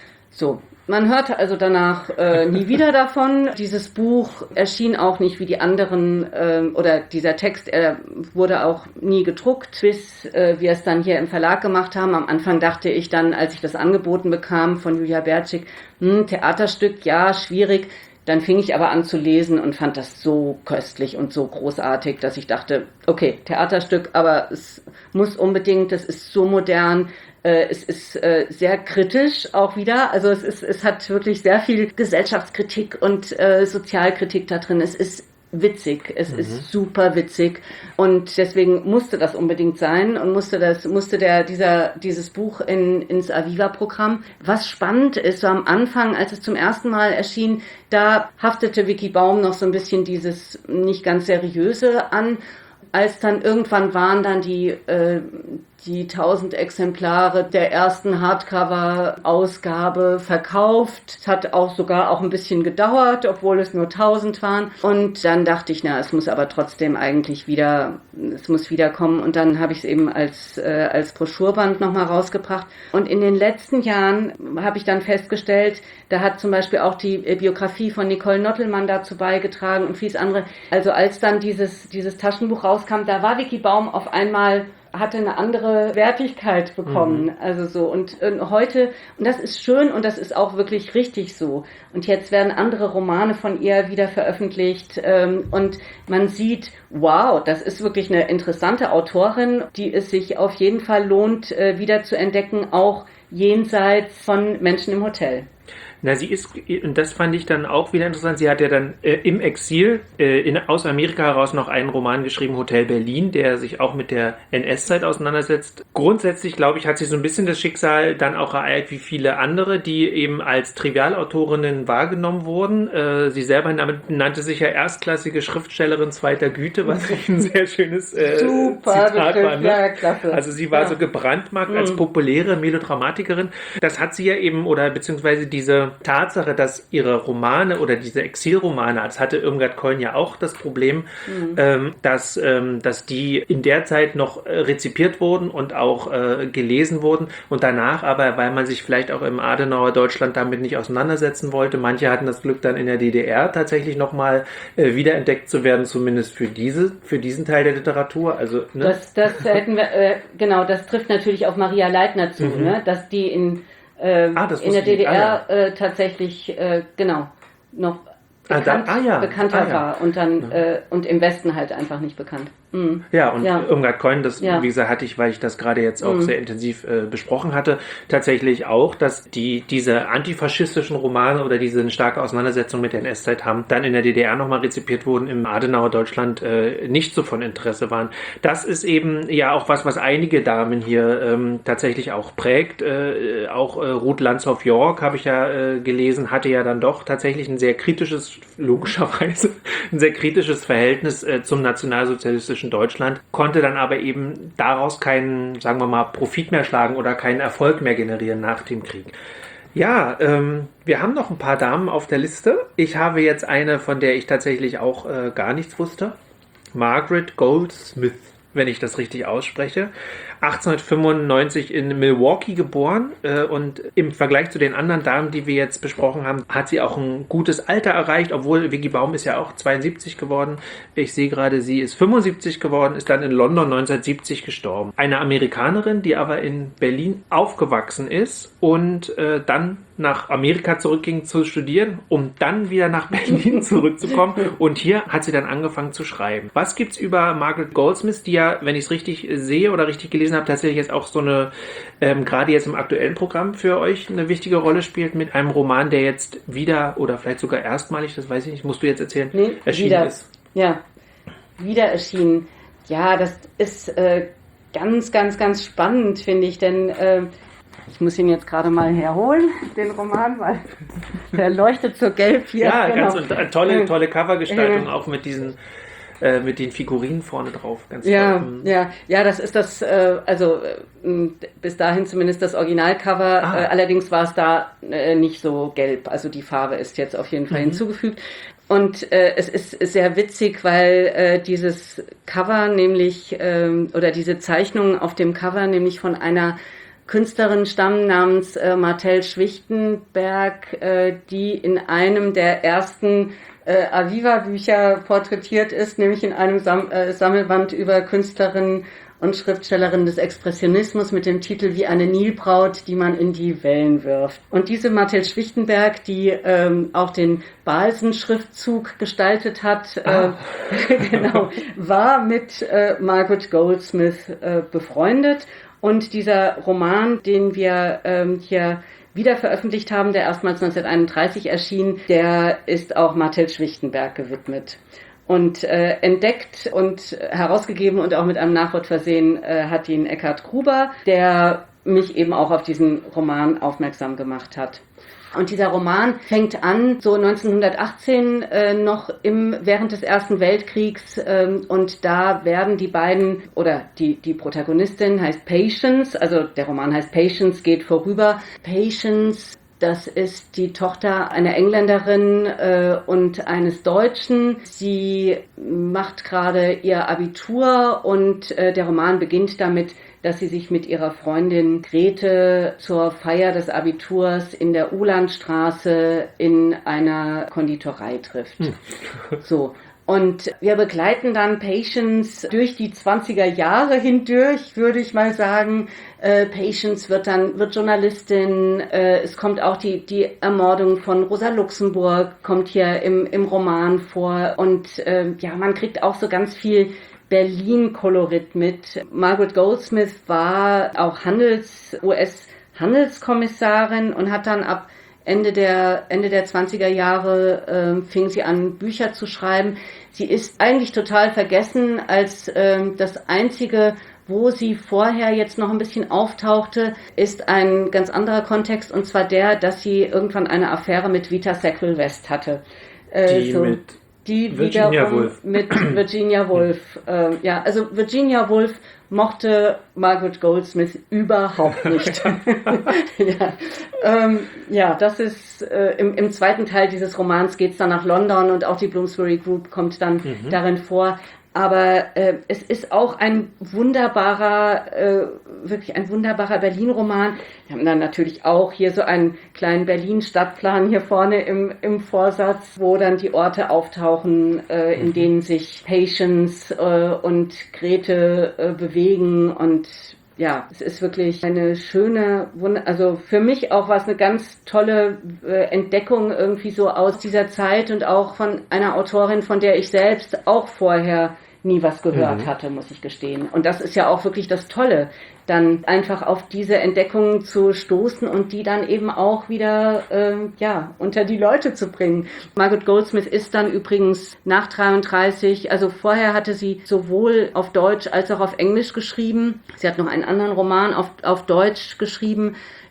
So, man hörte also danach äh, nie wieder davon. Dieses Buch erschien auch nicht wie die anderen, äh, oder dieser Text, er wurde auch nie gedruckt, bis äh, wir es dann hier im Verlag gemacht haben. Am Anfang dachte ich dann, als ich das angeboten bekam von Julia Bertschik, hm, Theaterstück, ja, schwierig. Dann fing ich aber an zu lesen und fand das so köstlich und so großartig, dass ich dachte, okay, Theaterstück, aber es muss unbedingt, es ist so modern, äh, es ist äh, sehr kritisch auch wieder, also es ist, es hat wirklich sehr viel Gesellschaftskritik und äh, Sozialkritik da drin. Es ist witzig, es mhm. ist super witzig und deswegen musste das unbedingt sein und musste das musste der dieser dieses Buch in ins Aviva-Programm. Was spannend ist, so am Anfang, als es zum ersten Mal erschien, da haftete Vicky Baum noch so ein bisschen dieses nicht ganz seriöse an. Als dann irgendwann waren dann die äh, die tausend Exemplare der ersten Hardcover-Ausgabe verkauft. Es hat auch sogar auch ein bisschen gedauert, obwohl es nur tausend waren. Und dann dachte ich, na, es muss aber trotzdem eigentlich wieder, es muss wiederkommen. Und dann habe ich es eben als äh, als Broschurband nochmal rausgebracht. Und in den letzten Jahren habe ich dann festgestellt, da hat zum Beispiel auch die Biografie von Nicole Nottelmann dazu beigetragen und vieles andere. Also als dann dieses dieses Taschenbuch rauskam, da war Vicky Baum auf einmal, hatte eine andere Wertigkeit bekommen, mhm. also so und, und heute, und das ist schön und das ist auch wirklich richtig so und jetzt werden andere Romane von ihr wieder veröffentlicht ähm, und man sieht, wow, das ist wirklich eine interessante Autorin, die es sich auf jeden Fall lohnt, äh, wieder zu entdecken, auch jenseits von Menschen im Hotel. Na, sie ist, und das fand ich dann auch wieder interessant, sie hat ja dann äh, im Exil äh, in, aus Amerika heraus noch einen Roman geschrieben, Hotel Berlin, der sich auch mit der N S-Zeit auseinandersetzt. Grundsätzlich, glaube ich, hat sich so ein bisschen das Schicksal dann auch ereilt wie viele andere, die eben als Trivialautorinnen wahrgenommen wurden. Äh, sie selber nannte sich ja erstklassige Schriftstellerin zweiter Güte, was ich ein sehr schönes äh, Super, Zitat war. Ne? Ja, klasse. Also sie war ja. so gebrandmarkt mhm. als populäre Melodramatikerin. Das hat sie ja eben, oder beziehungsweise diese Tatsache, dass ihre Romane oder diese Exilromane, als hatte Irmgard Keun ja auch das Problem, mhm. ähm, dass, ähm, dass die in der Zeit noch äh, rezipiert wurden und auch äh, gelesen wurden und danach aber, weil man sich vielleicht auch im Adenauer Deutschland damit nicht auseinandersetzen wollte, manche hatten das Glück dann in der D D R tatsächlich nochmal äh, wiederentdeckt zu werden, zumindest für diese, für diesen Teil der Literatur. Also, ne? Das, das hätten wir, äh, genau, das trifft natürlich auf Maria Leitner zu, mhm. ne? Dass die in Äh, ah, in der D D R ah, ja. äh, tatsächlich, äh, genau, noch bekannt, ah, da, ah, ja. bekannter ah, ja. war und dann ja. äh, und im Westen halt einfach nicht bekannt. Mhm. Ja, und ja. Irmgard Keun, das, ja. wie gesagt, hatte ich, weil ich das gerade jetzt auch mhm. sehr intensiv äh, besprochen hatte, tatsächlich auch, dass die diese antifaschistischen Romane oder diese starke Auseinandersetzung mit der N S-Zeit haben, dann in der D D R nochmal rezipiert wurden, im Adenauer Deutschland äh, nicht so von Interesse waren. Das ist eben ja auch was, was einige Damen hier ähm, tatsächlich auch prägt. Äh, auch äh, Ruth Landshoff-Yorck, habe ich ja äh, gelesen, hatte ja dann doch tatsächlich ein sehr kritisches, logischerweise, ein sehr kritisches Verhältnis äh, zum nationalsozialistischen Deutschland, konnte dann aber eben daraus keinen, sagen wir mal, Profit mehr schlagen oder keinen Erfolg mehr generieren nach dem Krieg. Ja, ähm, wir haben noch ein paar Damen auf der Liste. Ich habe jetzt eine, von der ich tatsächlich auch äh, gar nichts wusste. Margaret Goldsmith, wenn ich das richtig ausspreche. achtzehnhundertfünfundneunzig in Milwaukee geboren äh, und im Vergleich zu den anderen Damen, die wir jetzt besprochen haben, hat sie auch ein gutes Alter erreicht, obwohl Vicky Baum ist ja auch zweiundsiebzig geworden. Ich sehe gerade, sie ist fünfundsiebzig geworden, ist dann in London neunzehnhundertsiebzig gestorben. Eine Amerikanerin, die aber in Berlin aufgewachsen ist und äh, dann nach Amerika zurückging zu studieren, um dann wieder nach Berlin zurückzukommen. Und hier hat sie dann angefangen zu schreiben. Was gibt's über Margaret Goldsmith, die ja, wenn ich es richtig sehe oder richtig gelesen habe, tatsächlich jetzt auch so eine, ähm, gerade jetzt im aktuellen Programm für euch eine wichtige Rolle spielt mit einem Roman, der jetzt wieder oder vielleicht sogar erstmalig, das weiß ich nicht, musst du jetzt erzählen, nee, erschienen wieder, ist. Ja, wieder erschienen. Ja, das ist äh, ganz, ganz, ganz spannend, finde ich, denn äh, ich muss ihn jetzt gerade mal herholen, den Roman, weil der leuchtet so gelb hier. Ja, genau. ganz und tolle, tolle Covergestaltung, auch mit diesen äh, mit den Figurinen vorne drauf. Ganz ja, toll. ja, ja, das ist das, äh, also äh, bis dahin zumindest das Originalcover. Ah. Äh, allerdings war es da äh, nicht so gelb. Also die Farbe ist jetzt auf jeden Fall mhm. hinzugefügt. Und äh, es ist sehr witzig, weil äh, dieses Cover nämlich, ähm, oder diese Zeichnungen auf dem Cover nämlich von einer Künstlerin stammen namens äh, Martel Schwichtenberg, äh, die in einem der ersten äh, Aviva-Bücher porträtiert ist, nämlich in einem Sam- äh, Sammelband über Künstlerinnen und Schriftstellerinnen des Expressionismus mit dem Titel Wie eine Nilbraut, die man in die Wellen wirft. Und diese Martel Schwichtenberg, die ähm, auch den Balsen-Schriftzug gestaltet hat, ah. äh, genau, war mit äh, Margaret Goldsmith äh, befreundet. Und dieser Roman, den wir ähm, hier wieder veröffentlicht haben, der erstmals neunzehnhunderteinunddreißig erschien, der ist auch Martel Schwichtenberg gewidmet. Und äh, entdeckt und herausgegeben und auch mit einem Nachwort versehen äh, hat ihn Eckhard Gruber, der mich eben auch auf diesen Roman aufmerksam gemacht hat. Und dieser Roman fängt an, so neunzehnhundertachtzehn äh, noch im, während des Ersten Weltkriegs ähm, und da werden die beiden, oder die, die Protagonistin heißt Patience, also der Roman heißt Patience, geht vorüber. Patience, das ist die Tochter einer Engländerin äh, und eines Deutschen. Sie macht gerade ihr Abitur und äh, der Roman beginnt damit, dass sie sich mit ihrer Freundin Grete zur Feier des Abiturs in der Uhlandstraße in einer Konditorei trifft. Hm. So. Und wir begleiten dann Patience durch die zwanziger Jahre hindurch, würde ich mal sagen. Äh, Patience wird dann, wird Journalistin. Äh, es kommt auch die, die Ermordung von Rosa Luxemburg, kommt hier im, im Roman vor. Und äh, ja, man kriegt auch so ganz viel Berlin-Kolorit mit. Margaret Goldsmith war auch Handels, U S-Handelskommissarin und hat dann ab Ende der, Ende der zwanziger Jahre äh, fing sie an, Bücher zu schreiben. Sie ist eigentlich total vergessen, als äh, das einzige, wo sie vorher jetzt noch ein bisschen auftauchte, ist ein ganz anderer Kontext, und zwar der, dass sie irgendwann eine Affäre mit Vita Sackville-West hatte. Äh, die so. mit Die Virginia wiederum Woolf. mit Virginia Woolf. äh, ja, also Virginia Woolf mochte Margaret Goldsmith überhaupt nicht. ja, ähm, ja, das ist äh, im, im zweiten Teil dieses Romans geht's dann nach London und auch die Bloomsbury Group kommt dann mhm. darin vor. Aber äh, es ist auch ein wunderbarer, äh, wirklich ein wunderbarer Berlin-Roman. Wir haben dann natürlich auch hier so einen kleinen Berlin-Stadtplan hier vorne im, im Vorsatz, wo dann die Orte auftauchen, äh, in denen sich Patience äh, und Grete äh, bewegen. Und ja, es ist wirklich eine schöne, also für mich auch war es eine ganz tolle äh, Entdeckung irgendwie so aus dieser Zeit und auch von einer Autorin, von der ich selbst auch vorher nie was gehört mhm. hatte, muss ich gestehen. Und das ist ja auch wirklich das Tolle, dann einfach auf diese Entdeckungen zu stoßen und die dann eben auch wieder äh, ja unter die Leute zu bringen. Margaret Goldsmith ist dann übrigens nach dreiunddreißig, also vorher hatte sie sowohl auf Deutsch als auch auf Englisch geschrieben. Sie hat noch einen anderen Roman auf, auf Deutsch geschrieben,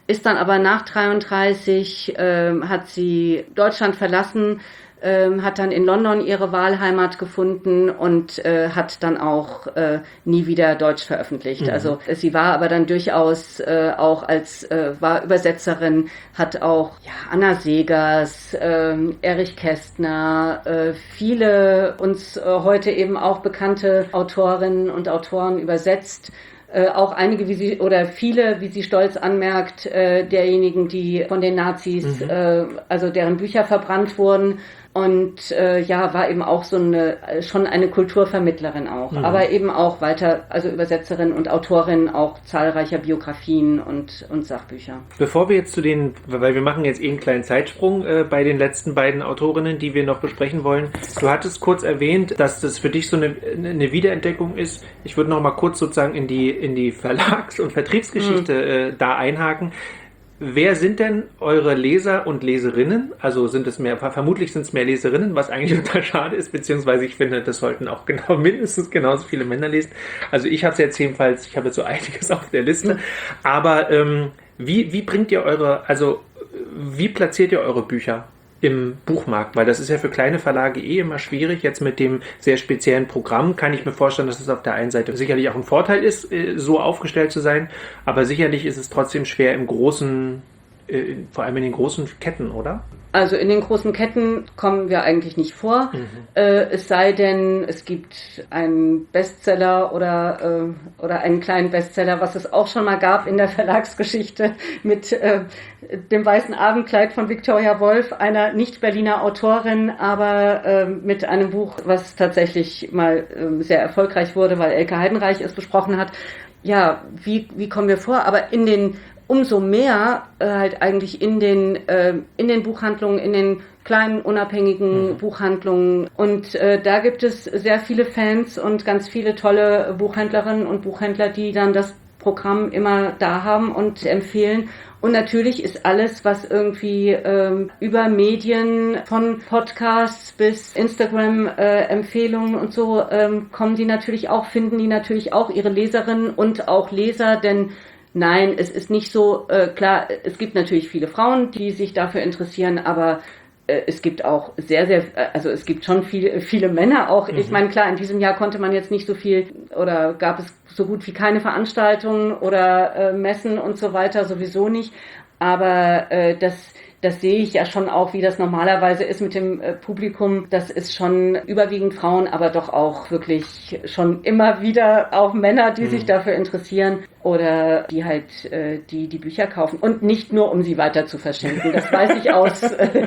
ist dann aber nach dreiunddreißig, äh, hat sie Deutschland verlassen, äh, hat dann in London ihre Wahlheimat gefunden und äh, hat dann auch äh, nie wieder Deutsch veröffentlicht. Mhm. Also sie war aber dann durchaus äh, auch als, äh, war Übersetzerin, hat auch ja, Anna Segers, äh, Erich Kästner, äh, viele uns äh, heute eben auch bekannte Autorinnen und Autoren übersetzt. Äh, auch einige, wie sie, oder viele, wie sie stolz anmerkt, äh, derjenigen, die von den Nazis, mhm. äh, also deren Bücher verbrannt wurden. Und äh, ja, war eben auch so eine, schon eine Kulturvermittlerin auch, mhm. aber eben auch weiter, also Übersetzerin und Autorin auch zahlreicher Biografien und, und Sachbücher. Bevor wir jetzt zu den, weil wir machen jetzt eh einen kleinen Zeitsprung äh, bei den letzten beiden Autorinnen, die wir noch besprechen wollen. Du hattest kurz erwähnt, dass das für dich so eine, eine Wiederentdeckung ist. Ich würde noch mal kurz sozusagen in die, in die Verlags- und Vertriebsgeschichte mhm. äh, da einhaken. Wer sind denn eure Leser und Leserinnen? Also sind es mehr, vermutlich sind es mehr Leserinnen, was eigentlich total schade ist, beziehungsweise ich finde, das sollten auch genau mindestens genauso viele Männer lesen. Also ich habe es jetzt jedenfalls, ich habe jetzt so einiges auf der Liste. Aber ähm, wie, wie bringt ihr eure, also wie platziert ihr eure Bücher im Buchmarkt? Weil das ist ja für kleine Verlage eh immer schwierig. Jetzt mit dem sehr speziellen Programm kann ich mir vorstellen, dass es auf der einen Seite sicherlich auch ein Vorteil ist, so aufgestellt zu sein, aber sicherlich ist es trotzdem schwer im großen, vor allem in den großen Ketten, oder? Also in den großen Ketten kommen wir eigentlich nicht vor, mhm. äh, es sei denn, es gibt einen Bestseller oder, äh, oder einen kleinen Bestseller, was es auch schon mal gab in der Verlagsgeschichte mit äh, dem Weißen Abendkleid von Victoria Wolf, einer Nicht-Berliner Autorin, aber äh, mit einem Buch, was tatsächlich mal äh, sehr erfolgreich wurde, weil Elke Heidenreich es besprochen hat. Ja, wie, wie kommen wir vor? Aber in den umso mehr äh, halt eigentlich in den äh, in den Buchhandlungen, in den kleinen unabhängigen mhm. Buchhandlungen. Und äh, da gibt es sehr viele Fans und ganz viele tolle Buchhändlerinnen und Buchhändler, die dann das Programm immer da haben und empfehlen. Und natürlich ist alles, was irgendwie ähm, über Medien von Podcasts bis Instagram-Empfehlungen äh, und so ähm, kommen die natürlich auch, finden die natürlich auch ihre Leserinnen und auch Leser, denn nein, es ist nicht so, äh, klar, es gibt natürlich viele Frauen, die sich dafür interessieren, aber äh, es gibt auch sehr, sehr, also es gibt schon viel, viele Männer auch. Mhm. Ich meine, klar, in diesem Jahr konnte man jetzt nicht so viel oder gab es so gut wie keine Veranstaltungen oder äh, Messen und so weiter, sowieso nicht. Aber äh, das Das sehe ich ja schon auch, wie das normalerweise ist mit dem äh, Publikum. Das ist schon überwiegend Frauen, aber doch auch wirklich schon immer wieder auch Männer, die mhm. sich dafür interessieren oder die halt äh, die die Bücher kaufen. Und nicht nur, um sie weiter zu verschenken. Das weiß ich aus äh,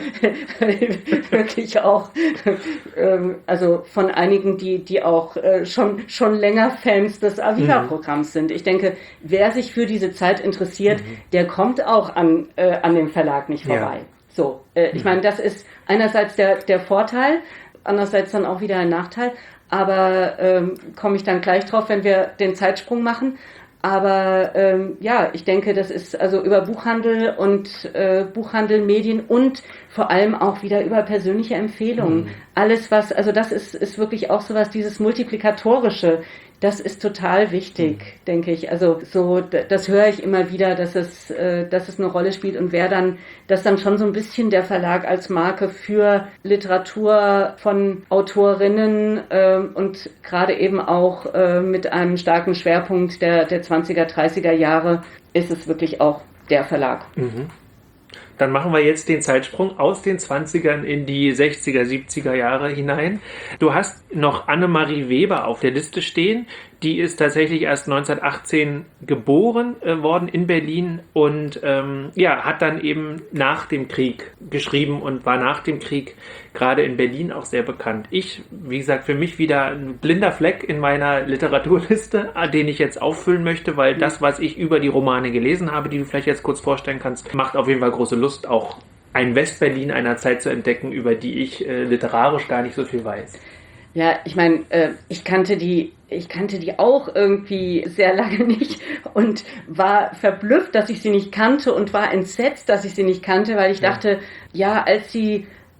wirklich auch äh, also von einigen, die die auch äh, schon schon länger Fans des Aviva-Programms mhm. sind. Ich denke, wer sich für diese Zeit interessiert, mhm. der kommt auch an äh, an dem Verlag nicht vorbei. Ja. So, äh, ich meine, das ist einerseits der, der Vorteil, andererseits dann auch wieder ein Nachteil, aber ähm, komme ich dann gleich drauf, wenn wir den Zeitsprung machen. Aber ähm, ja, ich denke, das ist also über Buchhandel und äh, Buchhandel, Medien und vor allem auch wieder über persönliche Empfehlungen. Mhm. Alles was, also das ist, ist wirklich auch sowas, dieses Multiplikatorische. Das ist total wichtig, mhm. denke ich. Also so, das höre ich immer wieder, dass es, äh, dass es eine Rolle spielt und wer dann, dass dann schon so ein bisschen der Verlag als Marke für Literatur von Autorinnen äh, und gerade eben auch äh, mit einem starken Schwerpunkt der, der zwanziger, dreißiger Jahre ist es wirklich auch der Verlag. Mhm. Dann machen wir jetzt den Zeitsprung aus den zwanzigern in die sechziger, siebziger Jahre hinein. Du hast noch Annemarie Weber auf der Liste stehen. Die ist tatsächlich erst neunzehnhundertachtzehn geboren äh, worden in Berlin und ähm, ja, hat dann eben nach dem Krieg geschrieben und war nach dem Krieg gerade in Berlin auch sehr bekannt. Ich, wie gesagt, für mich wieder ein blinder Fleck in meiner Literaturliste, den ich jetzt auffüllen möchte, weil das, was ich über die Romane gelesen habe, die du vielleicht jetzt kurz vorstellen kannst, macht auf jeden Fall große Lust, auch ein Westberlin einer Zeit zu entdecken, über die ich äh, literarisch gar nicht so viel weiß. Ja, ich meine, äh, ich kannte die, ich kannte die auch irgendwie sehr lange nicht und war verblüfft, dass ich sie nicht kannte und war entsetzt, dass ich sie nicht kannte, weil ich dachte, ja, als sie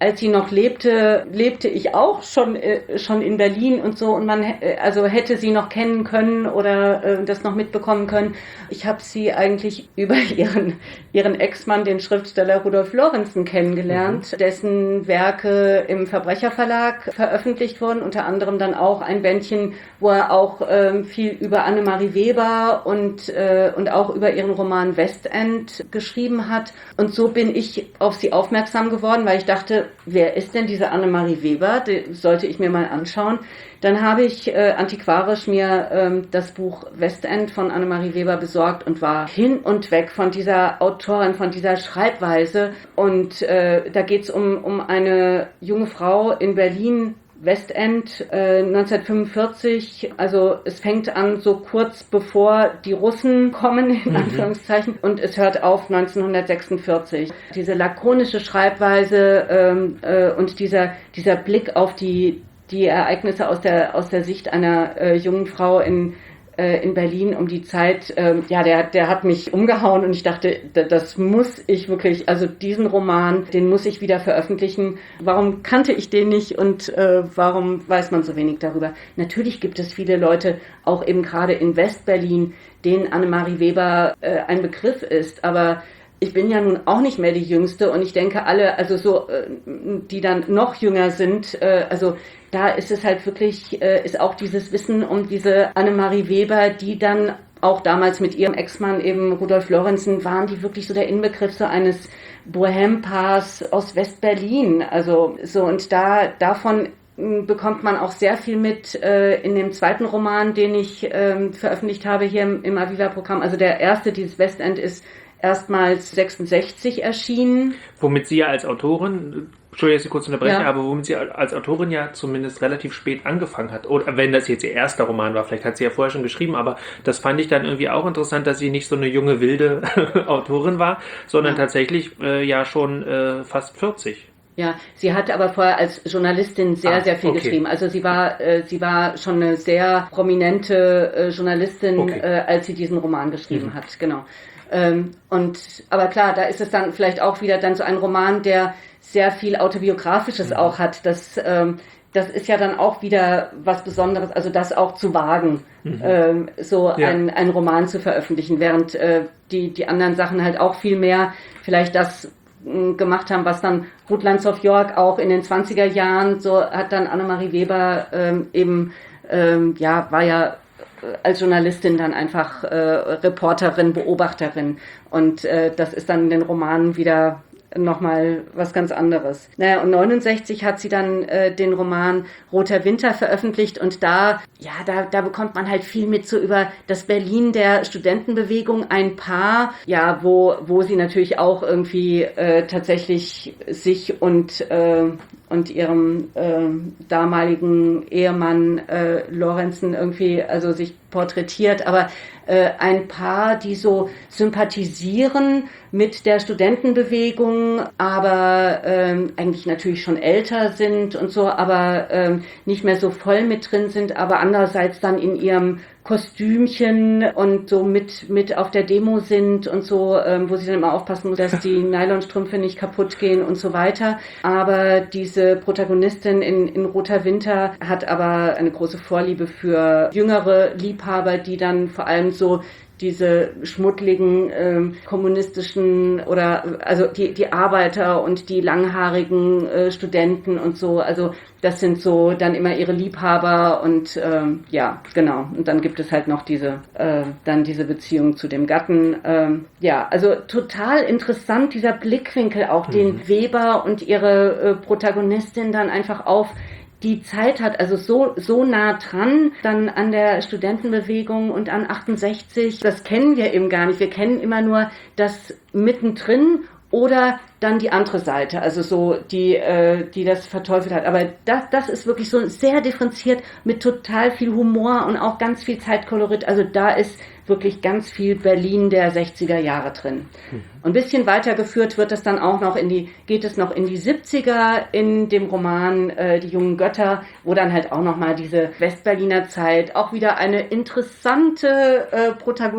als sie noch lebte, lebte ich auch schon, äh, schon in Berlin und so, und man äh, also hätte sie noch kennen können oder äh, das noch mitbekommen können. Ich habe sie eigentlich über ihren, ihren Ex-Mann, den Schriftsteller Rudolf Lorenzen, kennengelernt, mhm. dessen Werke im Verbrecherverlag veröffentlicht wurden, unter anderem dann auch ein Bändchen, wo er auch äh, viel über Annemarie Weber und, äh, und auch über ihren Roman Westend geschrieben hat. Und so bin ich auf sie aufmerksam geworden, weil ich dachte, wer ist denn diese Annemarie Weber? Die sollte ich mir mal anschauen. Dann habe ich äh, antiquarisch mir ähm, das Buch Westend von Annemarie Weber besorgt und war hin und weg von dieser Autorin, von dieser Schreibweise. Und äh, da geht es um, um eine junge Frau in Berlin, Westend, äh, neunzehnhundertfünfundvierzig, also es fängt an so kurz bevor die Russen kommen, in Anführungszeichen, und es hört auf neunzehnhundertsechsundvierzig. Diese lakonische Schreibweise ähm, äh, und dieser, dieser Blick auf die, die Ereignisse aus der, aus der Sicht einer äh, jungen Frau in in Berlin um die Zeit, ähm, ja, der, der hat mich umgehauen, und ich dachte, das muss ich wirklich, also diesen Roman, den muss ich wieder veröffentlichen. Warum kannte ich den nicht und äh, warum weiß man so wenig darüber? Natürlich gibt es viele Leute, auch eben gerade in Westberlin, denen Annemarie Weber äh, ein Begriff ist, aber ich bin ja nun auch nicht mehr die Jüngste, und ich denke alle, also so, äh, die dann noch jünger sind, äh, also da ist es halt wirklich, äh, ist auch dieses Wissen um diese Annemarie Weber, die dann auch damals mit ihrem Ex-Mann eben Rudolf Lorenzen waren, die wirklich so der Inbegriff so eines Bohème-Paars aus West-Berlin. Also so, und da davon bekommt man auch sehr viel mit äh, in dem zweiten Roman, den ich ähm, veröffentlicht habe hier im, im Aviva-Programm. Also der erste, dieses Westend, ist erstmals sechsundsechzig erschienen. Womit Sie ja als Autorin, Entschuldigung, dass ich kurz unterbreche, ja. aber womit sie als Autorin ja zumindest relativ spät angefangen hat. Oder wenn das jetzt ihr erster Roman war, vielleicht hat sie ja vorher schon geschrieben, aber das fand ich dann irgendwie auch interessant, dass sie nicht so eine junge, wilde Autorin war, sondern ja. tatsächlich äh, ja schon äh, fast vierzig. Ja, sie hat aber vorher als Journalistin sehr, ah, sehr viel okay. geschrieben. Also sie war, äh, sie war schon eine sehr prominente äh, Journalistin, okay. äh, als sie diesen Roman geschrieben mhm. hat, genau. Ähm, und, aber klar, da ist es dann vielleicht auch wieder dann so ein Roman, der sehr viel Autobiografisches mhm. auch hat. Das, ähm, das ist ja dann auch wieder was Besonderes, also das auch zu wagen, mhm. ähm, so ja. ein, ein Roman zu veröffentlichen, während äh, die, die anderen Sachen halt auch viel mehr vielleicht das mh, gemacht haben, was dann Ruth Landsdorf-York auch in den zwanziger Jahren, so hat dann Annemarie Weber ähm, eben, ähm, ja, war ja als Journalistin dann einfach äh, Reporterin, Beobachterin, und äh, das ist dann in den Romanen wieder nochmal was ganz anderes. Naja, und neunundsechzig hat sie dann äh, den Roman Roter Winter veröffentlicht, und da, ja, da, da bekommt man halt viel mit so über das Berlin der Studentenbewegung, ein Paar, ja, wo, wo sie natürlich auch irgendwie äh, tatsächlich sich und, äh, und ihrem äh, damaligen Ehemann äh, Lorenzen irgendwie, also sich porträtiert, aber äh, ein Paar, die so sympathisieren mit der Studentenbewegung, aber ähm, eigentlich natürlich schon älter sind und so, aber ähm, nicht mehr so voll mit drin sind, aber andererseits dann in ihrem Kostümchen und so mit mit auf der Demo sind und so, ähm, wo sie dann immer aufpassen muss, dass die Nylonstrümpfe nicht kaputt gehen und so weiter. Aber diese Protagonistin in, in Roter Winter hat aber eine große Vorliebe für jüngere Liebhaber, die dann vor allem so diese schmuddligen ähm, kommunistischen oder also die die Arbeiter und die langhaarigen äh, Studenten und so, also das sind so dann immer ihre Liebhaber, und ähm, ja, genau, und dann gibt es halt noch diese äh, dann diese Beziehung zu dem Gatten. Ähm, ja, also total interessant dieser Blickwinkel auch, mhm. den Weber und ihre äh, Protagonistin dann einfach auf die Zeit hat, also so so nah dran, dann an der Studentenbewegung und an achtundsechzig, das kennen wir eben gar nicht. Wir kennen immer nur das mittendrin oder dann die andere Seite, also so die äh, die das verteufelt hat. Aber das das ist wirklich so sehr differenziert mit total viel Humor und auch ganz viel Zeitkolorit. Also da ist wirklich ganz viel Berlin der sechziger Jahre drin. Mhm. Und ein bisschen weitergeführt wird es dann auch noch in die, geht es noch in die siebziger in dem Roman äh, Die jungen Götter, wo dann halt auch nochmal diese Westberliner Zeit, auch wieder eine interessante äh,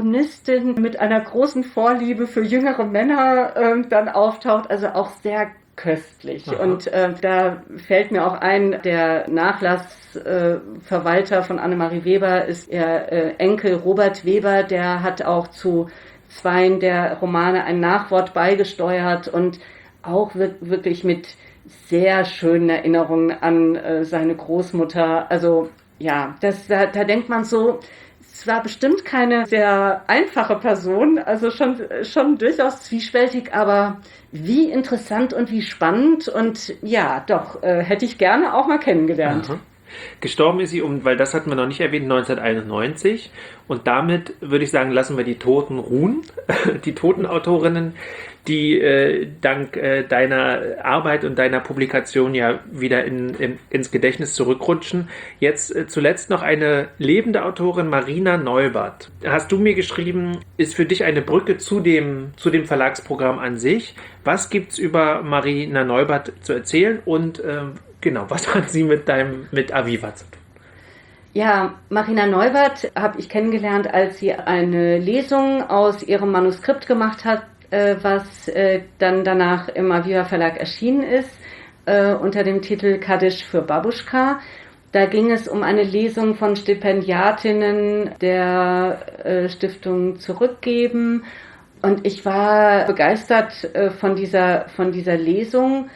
Protagonistin mit einer großen Vorliebe für jüngere Männer äh, dann auftaucht. Also auch sehr köstlich. Aha. Und äh, da fällt mir auch ein, der Nachlassverwalter äh, von Annemarie Weber ist ihr äh, Enkel Robert Weber, der hat auch zu zweien der Romane ein Nachwort beigesteuert und auch wir- wirklich mit sehr schönen Erinnerungen an äh, seine Großmutter. Also ja, das, da, da denkt man so, es war bestimmt keine sehr einfache Person, also schon, schon durchaus zwiespältig, aber wie interessant und wie spannend und ja, doch, äh, hätte ich gerne auch mal kennengelernt. Aha. Gestorben ist sie um, weil das hatten wir noch nicht erwähnt, neunzehnhunderteinundneunzig. Und damit würde ich sagen, lassen wir die Toten ruhen. Die Toten-Autorinnen, die äh, dank äh, deiner Arbeit und deiner Publikation ja wieder in, in, ins Gedächtnis zurückrutschen. Jetzt äh, zuletzt noch eine lebende Autorin, Marina Neubert. Hast du mir geschrieben, ist für dich eine Brücke zu dem, zu dem Verlagsprogramm an sich. Was gibt's über Marina Neubert zu erzählen und ähm, genau, was hat sie mit deinem, mit Aviva zu tun? Ja, Marina Neubert habe ich kennengelernt, als sie eine Lesung aus ihrem Manuskript gemacht hat, äh, was äh, dann danach im Aviva Verlag erschienen ist, äh, unter dem Titel Kaddisch für Babuschka. Da ging es um eine Lesung von Stipendiatinnen der äh, Stiftung Zurückgeben. Und ich war begeistert äh, von dieser, von dieser Lesung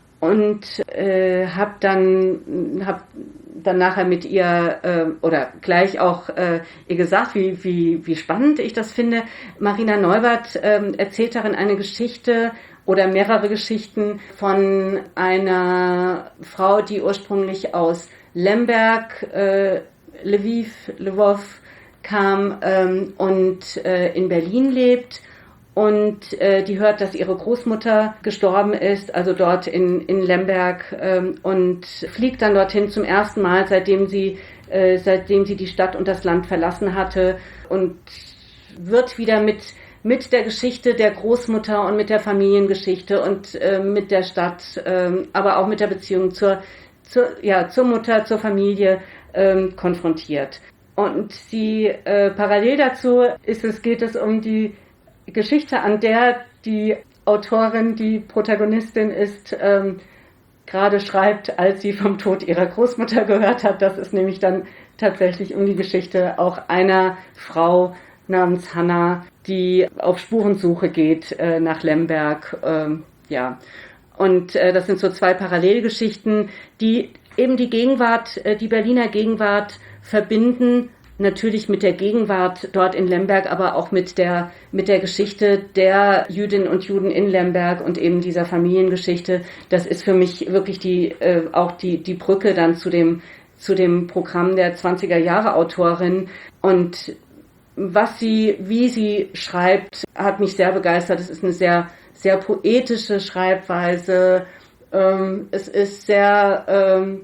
und äh, habe dann, hab dann nachher mit ihr äh, oder gleich auch äh, ihr gesagt, wie, wie, wie spannend ich das finde. Marina Neubert äh, erzählt darin eine Geschichte oder mehrere Geschichten von einer Frau, die ursprünglich aus Lemberg, äh, Lviv, Lwów kam ähm, und äh, in Berlin lebt. Und äh, die hört, dass ihre Großmutter gestorben ist, also dort in, in Lemberg, ähm, und fliegt dann dorthin zum ersten Mal, seitdem sie, äh, seitdem sie die Stadt und das Land verlassen hatte, und wird wieder mit, mit der Geschichte der Großmutter und mit der Familiengeschichte und äh, mit der Stadt, äh, aber auch mit der Beziehung zur, zur, ja, zur Mutter, zur Familie äh, konfrontiert. Und sie, äh, parallel dazu ist es, geht es um die Geschichte, an der die Autorin, die Protagonistin ist, ähm, gerade schreibt, als sie vom Tod ihrer Großmutter gehört hat. Das ist nämlich dann tatsächlich um die Geschichte auch einer Frau namens Hanna, die auf Spurensuche geht äh, nach Lemberg. Ähm, ja, und äh, das sind so zwei Parallelgeschichten, die eben die Gegenwart, äh, die Berliner Gegenwart verbinden. Natürlich mit der Gegenwart dort in Lemberg, aber auch mit der, mit der Geschichte der Jüdinnen und Juden in Lemberg und eben dieser Familiengeschichte. Das ist für mich wirklich die, äh, auch die, die Brücke dann zu dem, zu dem Programm der zwanziger Jahre Autorin. Und was sie, wie sie schreibt, hat mich sehr begeistert. Es ist eine sehr, sehr poetische Schreibweise. Ähm, es ist sehr, ähm,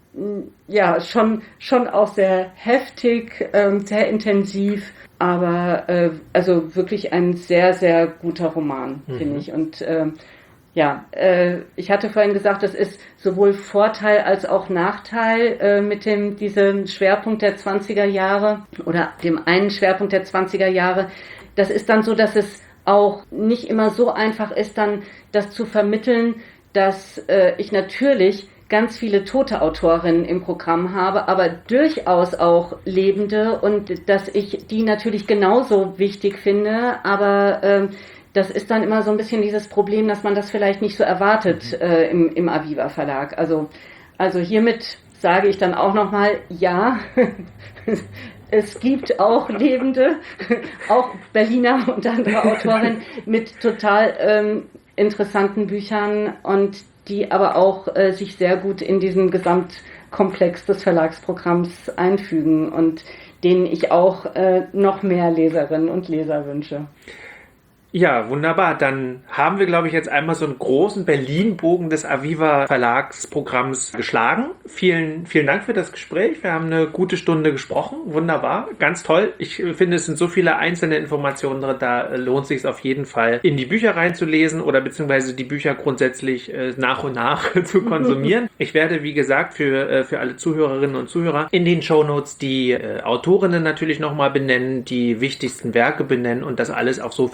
ja, schon, schon auch sehr heftig, ähm, sehr intensiv, aber äh, also wirklich ein sehr, sehr guter Roman, mhm. finde ich. Und äh, ja, äh, ich hatte vorhin gesagt, das ist sowohl Vorteil als auch Nachteil äh, mit dem diesem Schwerpunkt der zwanziger Jahre oder dem einen Schwerpunkt der zwanziger Jahre. Das ist dann so, dass es auch nicht immer so einfach ist, dann das zu vermitteln, dass äh, ich natürlich ganz viele tote Autorinnen im Programm habe, aber durchaus auch lebende, und dass ich die natürlich genauso wichtig finde, aber ähm, das ist dann immer so ein bisschen dieses Problem, dass man das vielleicht nicht so erwartet äh, im, im Aviva Verlag. Also, also hiermit sage ich dann auch nochmal, ja, es gibt auch lebende, auch Berliner und andere Autorinnen mit total ähm, interessanten Büchern, und die aber auch äh, sich sehr gut in diesen Gesamtkomplex des Verlagsprogramms einfügen und denen ich auch äh, noch mehr Leserinnen und Leser wünsche. Ja, wunderbar. Dann haben wir, glaube ich, jetzt einmal so einen großen Berlin-Bogen des Aviva Verlagsprogramms geschlagen. Vielen, vielen Dank für das Gespräch. Wir haben eine gute Stunde gesprochen. Wunderbar. Ganz toll. Ich finde, es sind so viele einzelne Informationen drin, da lohnt es sich auf jeden Fall, in die Bücher reinzulesen oder beziehungsweise die Bücher grundsätzlich äh, nach und nach zu konsumieren. Ich werde, wie gesagt, für, äh, für alle Zuhörerinnen und Zuhörer in den Shownotes die äh, Autorinnen natürlich nochmal benennen, die wichtigsten Werke benennen und das alles auch so verlinken,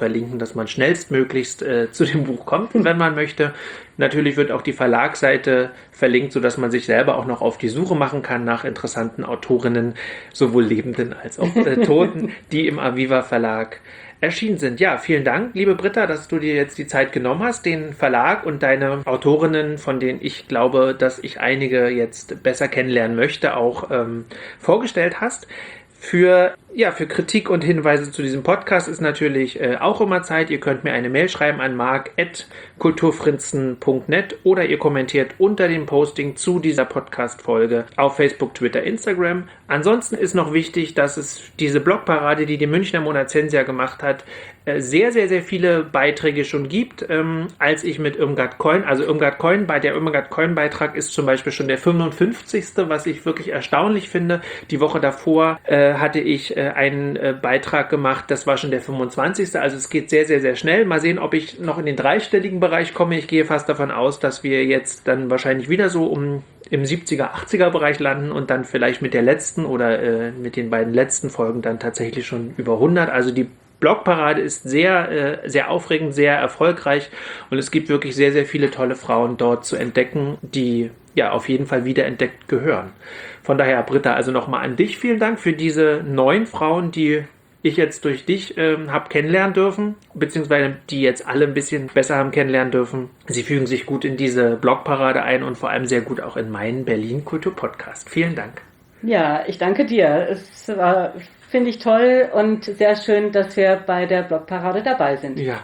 dass man schnellstmöglichst äh, zu dem Buch kommt, wenn man möchte. Natürlich wird auch die Verlagsseite verlinkt, sodass man sich selber auch noch auf die Suche machen kann nach interessanten Autorinnen, sowohl Lebenden als auch äh, Toten, die im Aviva Verlag erschienen sind. Ja, vielen Dank, liebe Britta, dass du dir jetzt die Zeit genommen hast, den Verlag und deine Autorinnen, von denen ich glaube, dass ich einige jetzt besser kennenlernen möchte, auch ähm, vorgestellt hast. Für, ja, für Kritik und Hinweise zu diesem Podcast ist natürlich äh, auch immer Zeit. Ihr könnt mir eine Mail schreiben an mark at kulturfrinzen punkt net oder ihr kommentiert unter dem Posting zu dieser Podcast-Folge auf Facebook, Twitter, Instagram. Ansonsten ist noch wichtig, dass es diese Blogparade, die die Münchner Monacensia gemacht hat, äh, sehr, sehr, sehr viele Beiträge schon gibt. Ähm, als ich mit Irmgard Keun, also Irmgard Keun, bei der Irmgard Keun-Beitrag ist zum Beispiel schon der fünfundfünfzigste, was ich wirklich erstaunlich finde. Die Woche davor äh, hatte ich äh, einen äh, Beitrag gemacht, das war schon der fünfundzwanzigste. Also es geht sehr, sehr, sehr schnell. Mal sehen, ob ich noch in den dreistelligen Bereich komme. Ich gehe fast davon aus, dass wir jetzt dann wahrscheinlich wieder so um im siebziger, achtziger Bereich landen und dann vielleicht mit der letzten oder äh, mit den beiden letzten Folgen dann tatsächlich schon über hundert. Also die Blogparade ist sehr, äh, sehr aufregend, sehr erfolgreich und es gibt wirklich sehr, sehr viele tolle Frauen dort zu entdecken, die ja auf jeden Fall wiederentdeckt gehören. Von daher, Britta, also nochmal an dich vielen Dank für diese neun Frauen, die ich jetzt durch dich ähm, habe kennenlernen dürfen, beziehungsweise die jetzt alle ein bisschen besser haben kennenlernen dürfen. Sie fügen sich gut in diese Blogparade ein und vor allem sehr gut auch in meinen Berlin Kultur Podcast. Vielen Dank. Ja, ich danke dir. Es war, finde ich toll und sehr schön, dass wir bei der Blogparade dabei sind. Ja.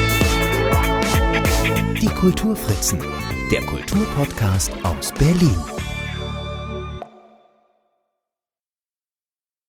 Die Kulturfritzen, der Kulturpodcast aus Berlin.